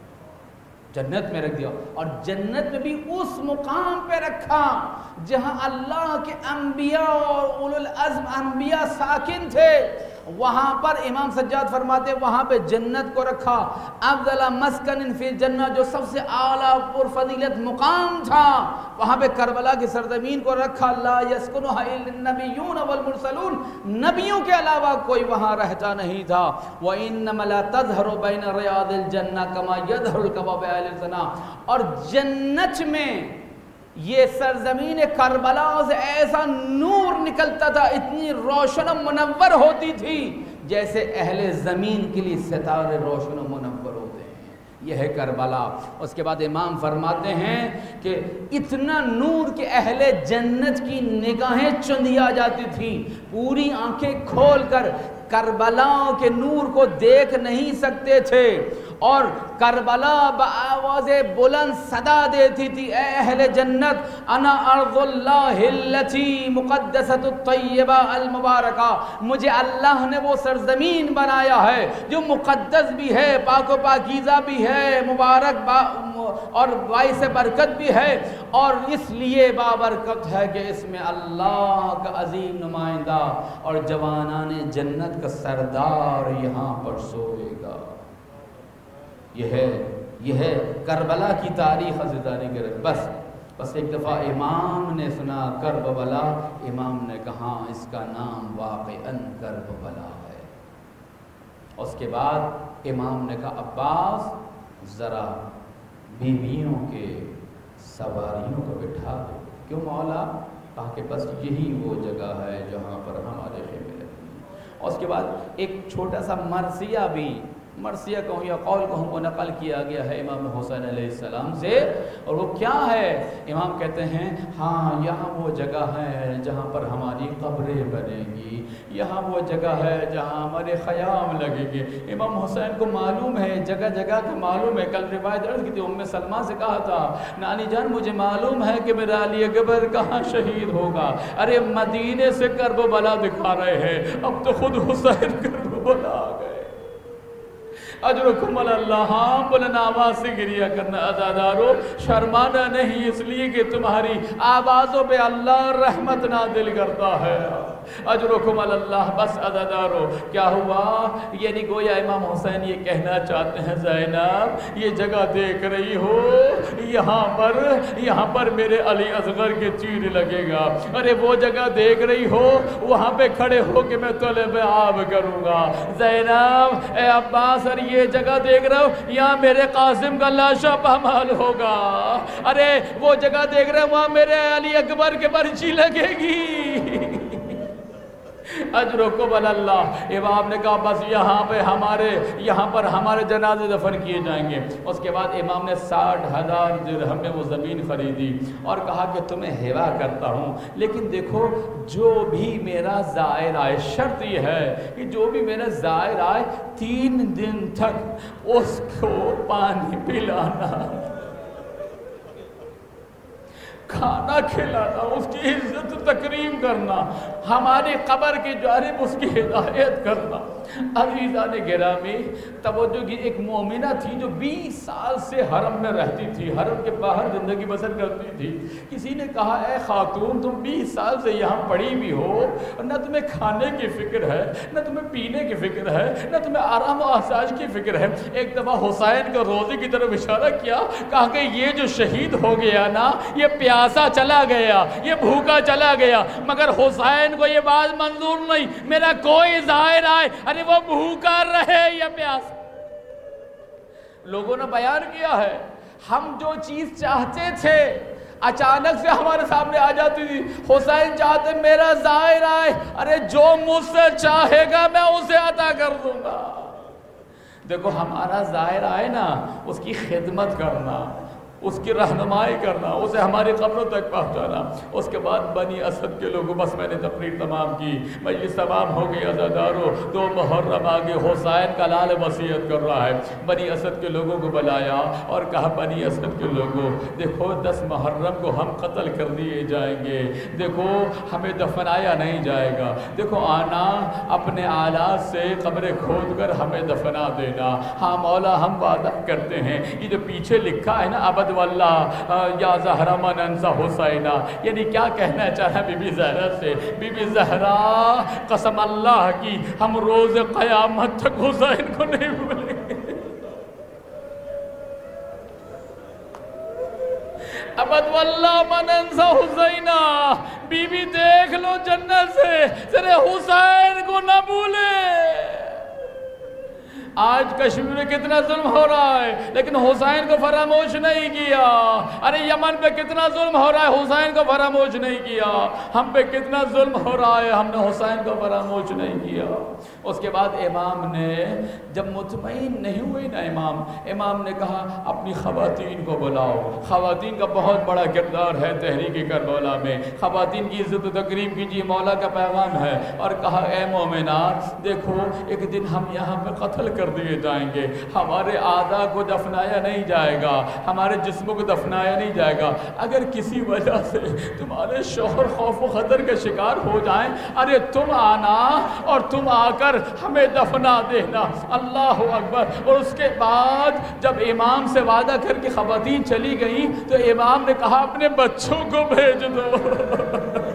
جنت میں رکھ دیا، اور جنت میں بھی اس مقام پہ رکھا جہاں اللہ کے انبیاء اور اولو العزم انبیاء ساکن تھے۔ وہاں پر امام سجاد فرماتے وہاں پہ جنت کو رکھا، افضل مسکن فی الجنہ، جو سب سے اعلیٰ پر فضیلت مقام تھا، وہاں پہ کربلا کی سرزمین کو رکھا۔ لا یسکنھا الا النبیون والمرسلون، نبیوں کے علاوہ کوئی وہاں رہتا نہیں تھا۔ وَإِنَّمَا لَا تَظْهَرُ بَيْنَ رِيَاضِ الْجَنَّةِ كَمَا يَظْهَرُ الْكَبَابُ بِأَهْلِ الْجَنَّةِ، اور جنت میں یہ سرزمین کربلا سے ایسا نور نکلتا تھا، اتنی روشن و منور ہوتی تھی جیسے اہل زمین کے لیے ستارے روشن و منور ہوتے ہیں۔ یہ ہے کربلا۔ اس کے بعد امام فرماتے ہیں کہ اتنا نور کہ اہل جنت کی نگاہیں چندیا جاتی تھیں، پوری آنکھیں کھول کر کربلا کے نور کو دیکھ نہیں سکتے تھے، اور کربلا بآواز بلند صدا دیتی تھی، اے اہل جنت انا ارض اللہ التی مقدسۃ الطیبہ المبارکہ، مجھے اللہ نے وہ سرزمین بنایا ہے جو مقدس بھی ہے، پاک و پاکیزہ بھی ہے، مبارک اور باعث برکت بھی ہے، اور اس لیے بابرکت ہے کہ اس میں اللہ کا عظیم نمائندہ اور جوانان جنت کا سردار یہاں پر سوئے گا۔ یہ ہے کربلا کی تاریخ عزیزانی گرامی۔ بس ایک دفعہ امام نے سنا کربلا، امام نے کہا اس کا نام واقعاً کربلا ہے۔ اس کے بعد امام نے کہا عباس ذرا بیویوں کے سواریوں کو بٹھا دو۔ کیوں مولا؟ کہا کہ بس یہی وہ جگہ ہے جہاں پر ہمارے خیمے لگے ہیں۔ اور اس کے بعد ایک چھوٹا سا مرثیہ بھی، مرثیہ کہوں یا قول کہوں، کو نقل کیا گیا ہے امام حسین علیہ السلام سے، اور وہ کیا ہے؟ امام کہتے ہیں ہاں یہاں وہ جگہ ہے جہاں پر ہماری قبریں بنیں گی، یہاں وہ جگہ ہے جہاں ہمارے خیام لگیں گے۔ امام حسین کو معلوم ہے، جگہ جگہ کا معلوم ہے۔ کل روایت عرض کی تھی، ام سلمہ سے کہا تھا نانی جان مجھے معلوم ہے کہ میرا علی اکبر کہاں شہید ہوگا، ارے مدینے سے کربلا دکھا رہے ہیں، اب تو خود حسین کربلا آ گئے۔ अजरुकुम अल्लाह। हाँ बुलंद आवाज़ से गिरिया करना अज़ादारो, शर्माना नहीं इसलिए कि तुम्हारी आवाज़ों पे अल्लाह रहमत नाज़िल करता है। अजरुकुम अल्लाह। बस अज़ादारो क्या हुआ, यानी गोया इमाम हुसैन ये कहना चाहते हैं ज़ैनब ये जगह देख रही हो, यहाँ पर मेरे अली असगर के तीर लगेगा। अरे वो जगह देख रही हो, वहाँ पे खड़े हो के मैं तलब आब करूँगा। ज़ैनब ए अब्बास, अरे ये जगह देख रहे हो, यहाँ मेरे कासिम का लाशा पामाल होगा। अरे वो जगह देख रहे हो, वहाँ मेरे अली अकबर के पर्ची लगेगी। अजरुकुम अल्लाह। इमाम ने कहा बस यहाँ पर हमारे जनाजे दफन किए जाएंगे। उसके बाद इमाम ने 60,000 दिरहम में वो ज़मीन खरीदी और कहा कि तुम्हें हिबा करता हूँ, लेकिन देखो जो भी मेरा ज़ायर आए, शर्त ये है कि जो भी मेरा ज़ायर आए 3 दिन तक उसको पानी पिलाना, खाना खिलाना, उसकी इज्जत तकरीम करना, हमारी कब्र की जानिब उसकी हिदायत करना। अज़ीज़ा ने गिरामी तवज्जो की, एक मोमिना थी जो 20 साल से हरम में रहती थी, हरम के बाहर ज़िंदगी बसर करती थी। किसी ने कहा ए खातून तुम 20 साल से यहाँ पड़ी भी हो, न तुम्हें खाने की फ़िक्र है, न तुम्हें पीने की फ़िक्र है, न तुम्हें आराम और आसाइश की फ़िक्र है। एक दफ़ा हुसैन को रोज़ी की तरफ इशारा किया, कहा कि ये जो शहीद हो गया ना, ये प्यासा चला गया, ये भूखा चला गया, मगर हुसैन को ये बात मंजूर नहीं, मेरा कोई ज़ाहिर आए अरे वो भूखा रहे या प्यास। लोगों ने बयान किया है, हम जो चीज़ चाहते थे अचानक से हमारे सामने आ जाती थी। हुसैन चाहते मेरा ज़ाहिर आए, अरे जो मुझसे चाहेगा मैं उसे अता कर दूंगा। देखो हमारा ज़ाहिर आए ना, उसकी खिदमत करना, उसकी रहनुमाई करना, उसे हमारी कब्रों तक पहुँचाना। उसके बाद बनी असद के लोगों, बस मैंने तकरीर तमाम की, मजलिस तमाम हो गई अज़ादारो, 2 मुहर्रम आगे हुसैन का लाल वसीयत कर रहा है। बनी असद के लोगों को बुलाया और कहा बनी असद के लोगों देखो 10 मुहर्रम को हम कत्ल कर दिए जाएंगे, देखो हमें दफनाया नहीं जाएगा, देखो आना अपने आलात से कब्रें खोद कर हमें दफना देना। हाँ मौला हम वादा करते हैं। ये जो पीछे लिखा है ना अबद वल्लाह या ज़हरा मन अंसा हुसैना, यानी क्या कहना चाहा बीबी ज़हरा से, बीबी ज़हरा कसम अल्लाह की हम रोज़ क़यामत तक हुसैन को नहीं भूलेंगे। अबद वल्लाह मन अंसा हुसैना, बीबी देख लो जन्नत से तेरे हुसैन को न भूले। आज कश्मीर में कितना जुल्म हो रहा है, लेकिन हुसैन को फरामोश नहीं किया। अरे यमन पे कितना जुल्म हो रहा है, हुसैन को फरामोश नहीं किया। हम पे कितना जुल्म हो रहा है, हमने हुसैन को फरामोश नहीं किया। उसके बाद इमाम ने जब मुतमईन नहीं हुई ना, इमाम ने कहा अपनी ख़वातीन को बुलाओ। ख़वातीन का बहुत बड़ा किरदार है तहरीक करबला में, ख़वातीन की इज़्ज़त तकरीम कीजिए, मौला का पैगाम है। और कहा ए मोमिनात देखो एक दिन हम यहाँ पे कत्ल कर दिए जाएंगे, हमारे आदा को दफनाया नहीं जाएगा, हमारे जिस्मों को दफनाया नहीं जाएगा। अगर किसी वजह से तुम्हारे शौहर खौफ व खतर के शिकार हो जाएं, अरे तुम आना और तुम आकर हमें दफना देना। अल्लाह अकबर। और उसके बाद जब इमाम से वादा करके ख़वातीन चली गई तो इमाम ने कहा अपने बच्चों को भेज दो।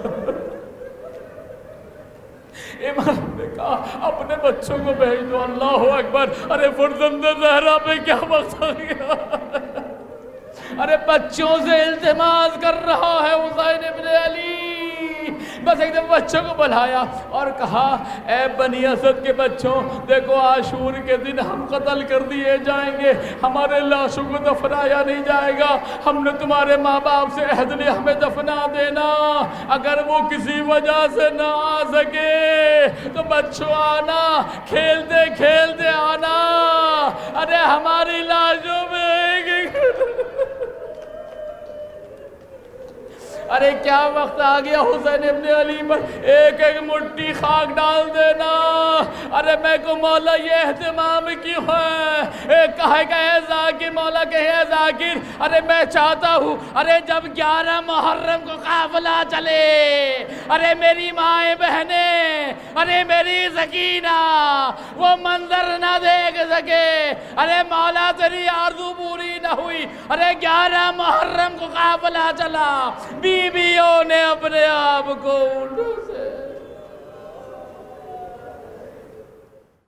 इमाम ने कहा अपने बच्चों को भेज दो। अल्लाह अकबर। अरे फुर्जंद ज़हरा पे क्या वक्त आ गया, अरे बच्चों से इल्तिमास कर रहा है हुसैन इब्न अली। बस एकदम बच्चों को बुलाया और कहा ए बनी असद के बच्चों देखो आशूर के दिन हम कत्ल कर दिए जाएंगे, हमारे लाशों को दफनाया नहीं जाएगा। हमने तुम्हारे माँ बाप से अहद लिया हमें दफना देना, अगर वो किसी वजह से ना आ सके तो बच्चों आना, खेलते खेलते आना। अरे हमारी लाशों में ارے کیا وقت آ گیا حسین ابن علی پر ایک ایک مٹھی خاک ڈال دینا. ارے میں کو مولا یہ اہتمام کیوں ہے؟ کہے گا اے ذاکر، مولا کہے اے ذاکر ارے میں چاہتا ہوں ارے جب 11 محرم کو قافلہ چلے، ارے میری مائیں بہنیں، ارے میری سکینہ وہ منظر نہ دیکھ سکے. ارے مولا تیری آرزو پوری نہ ہوئی. ارے 11 محرم کو قافلہ چلا، بیویوں نے اپنے آپ کو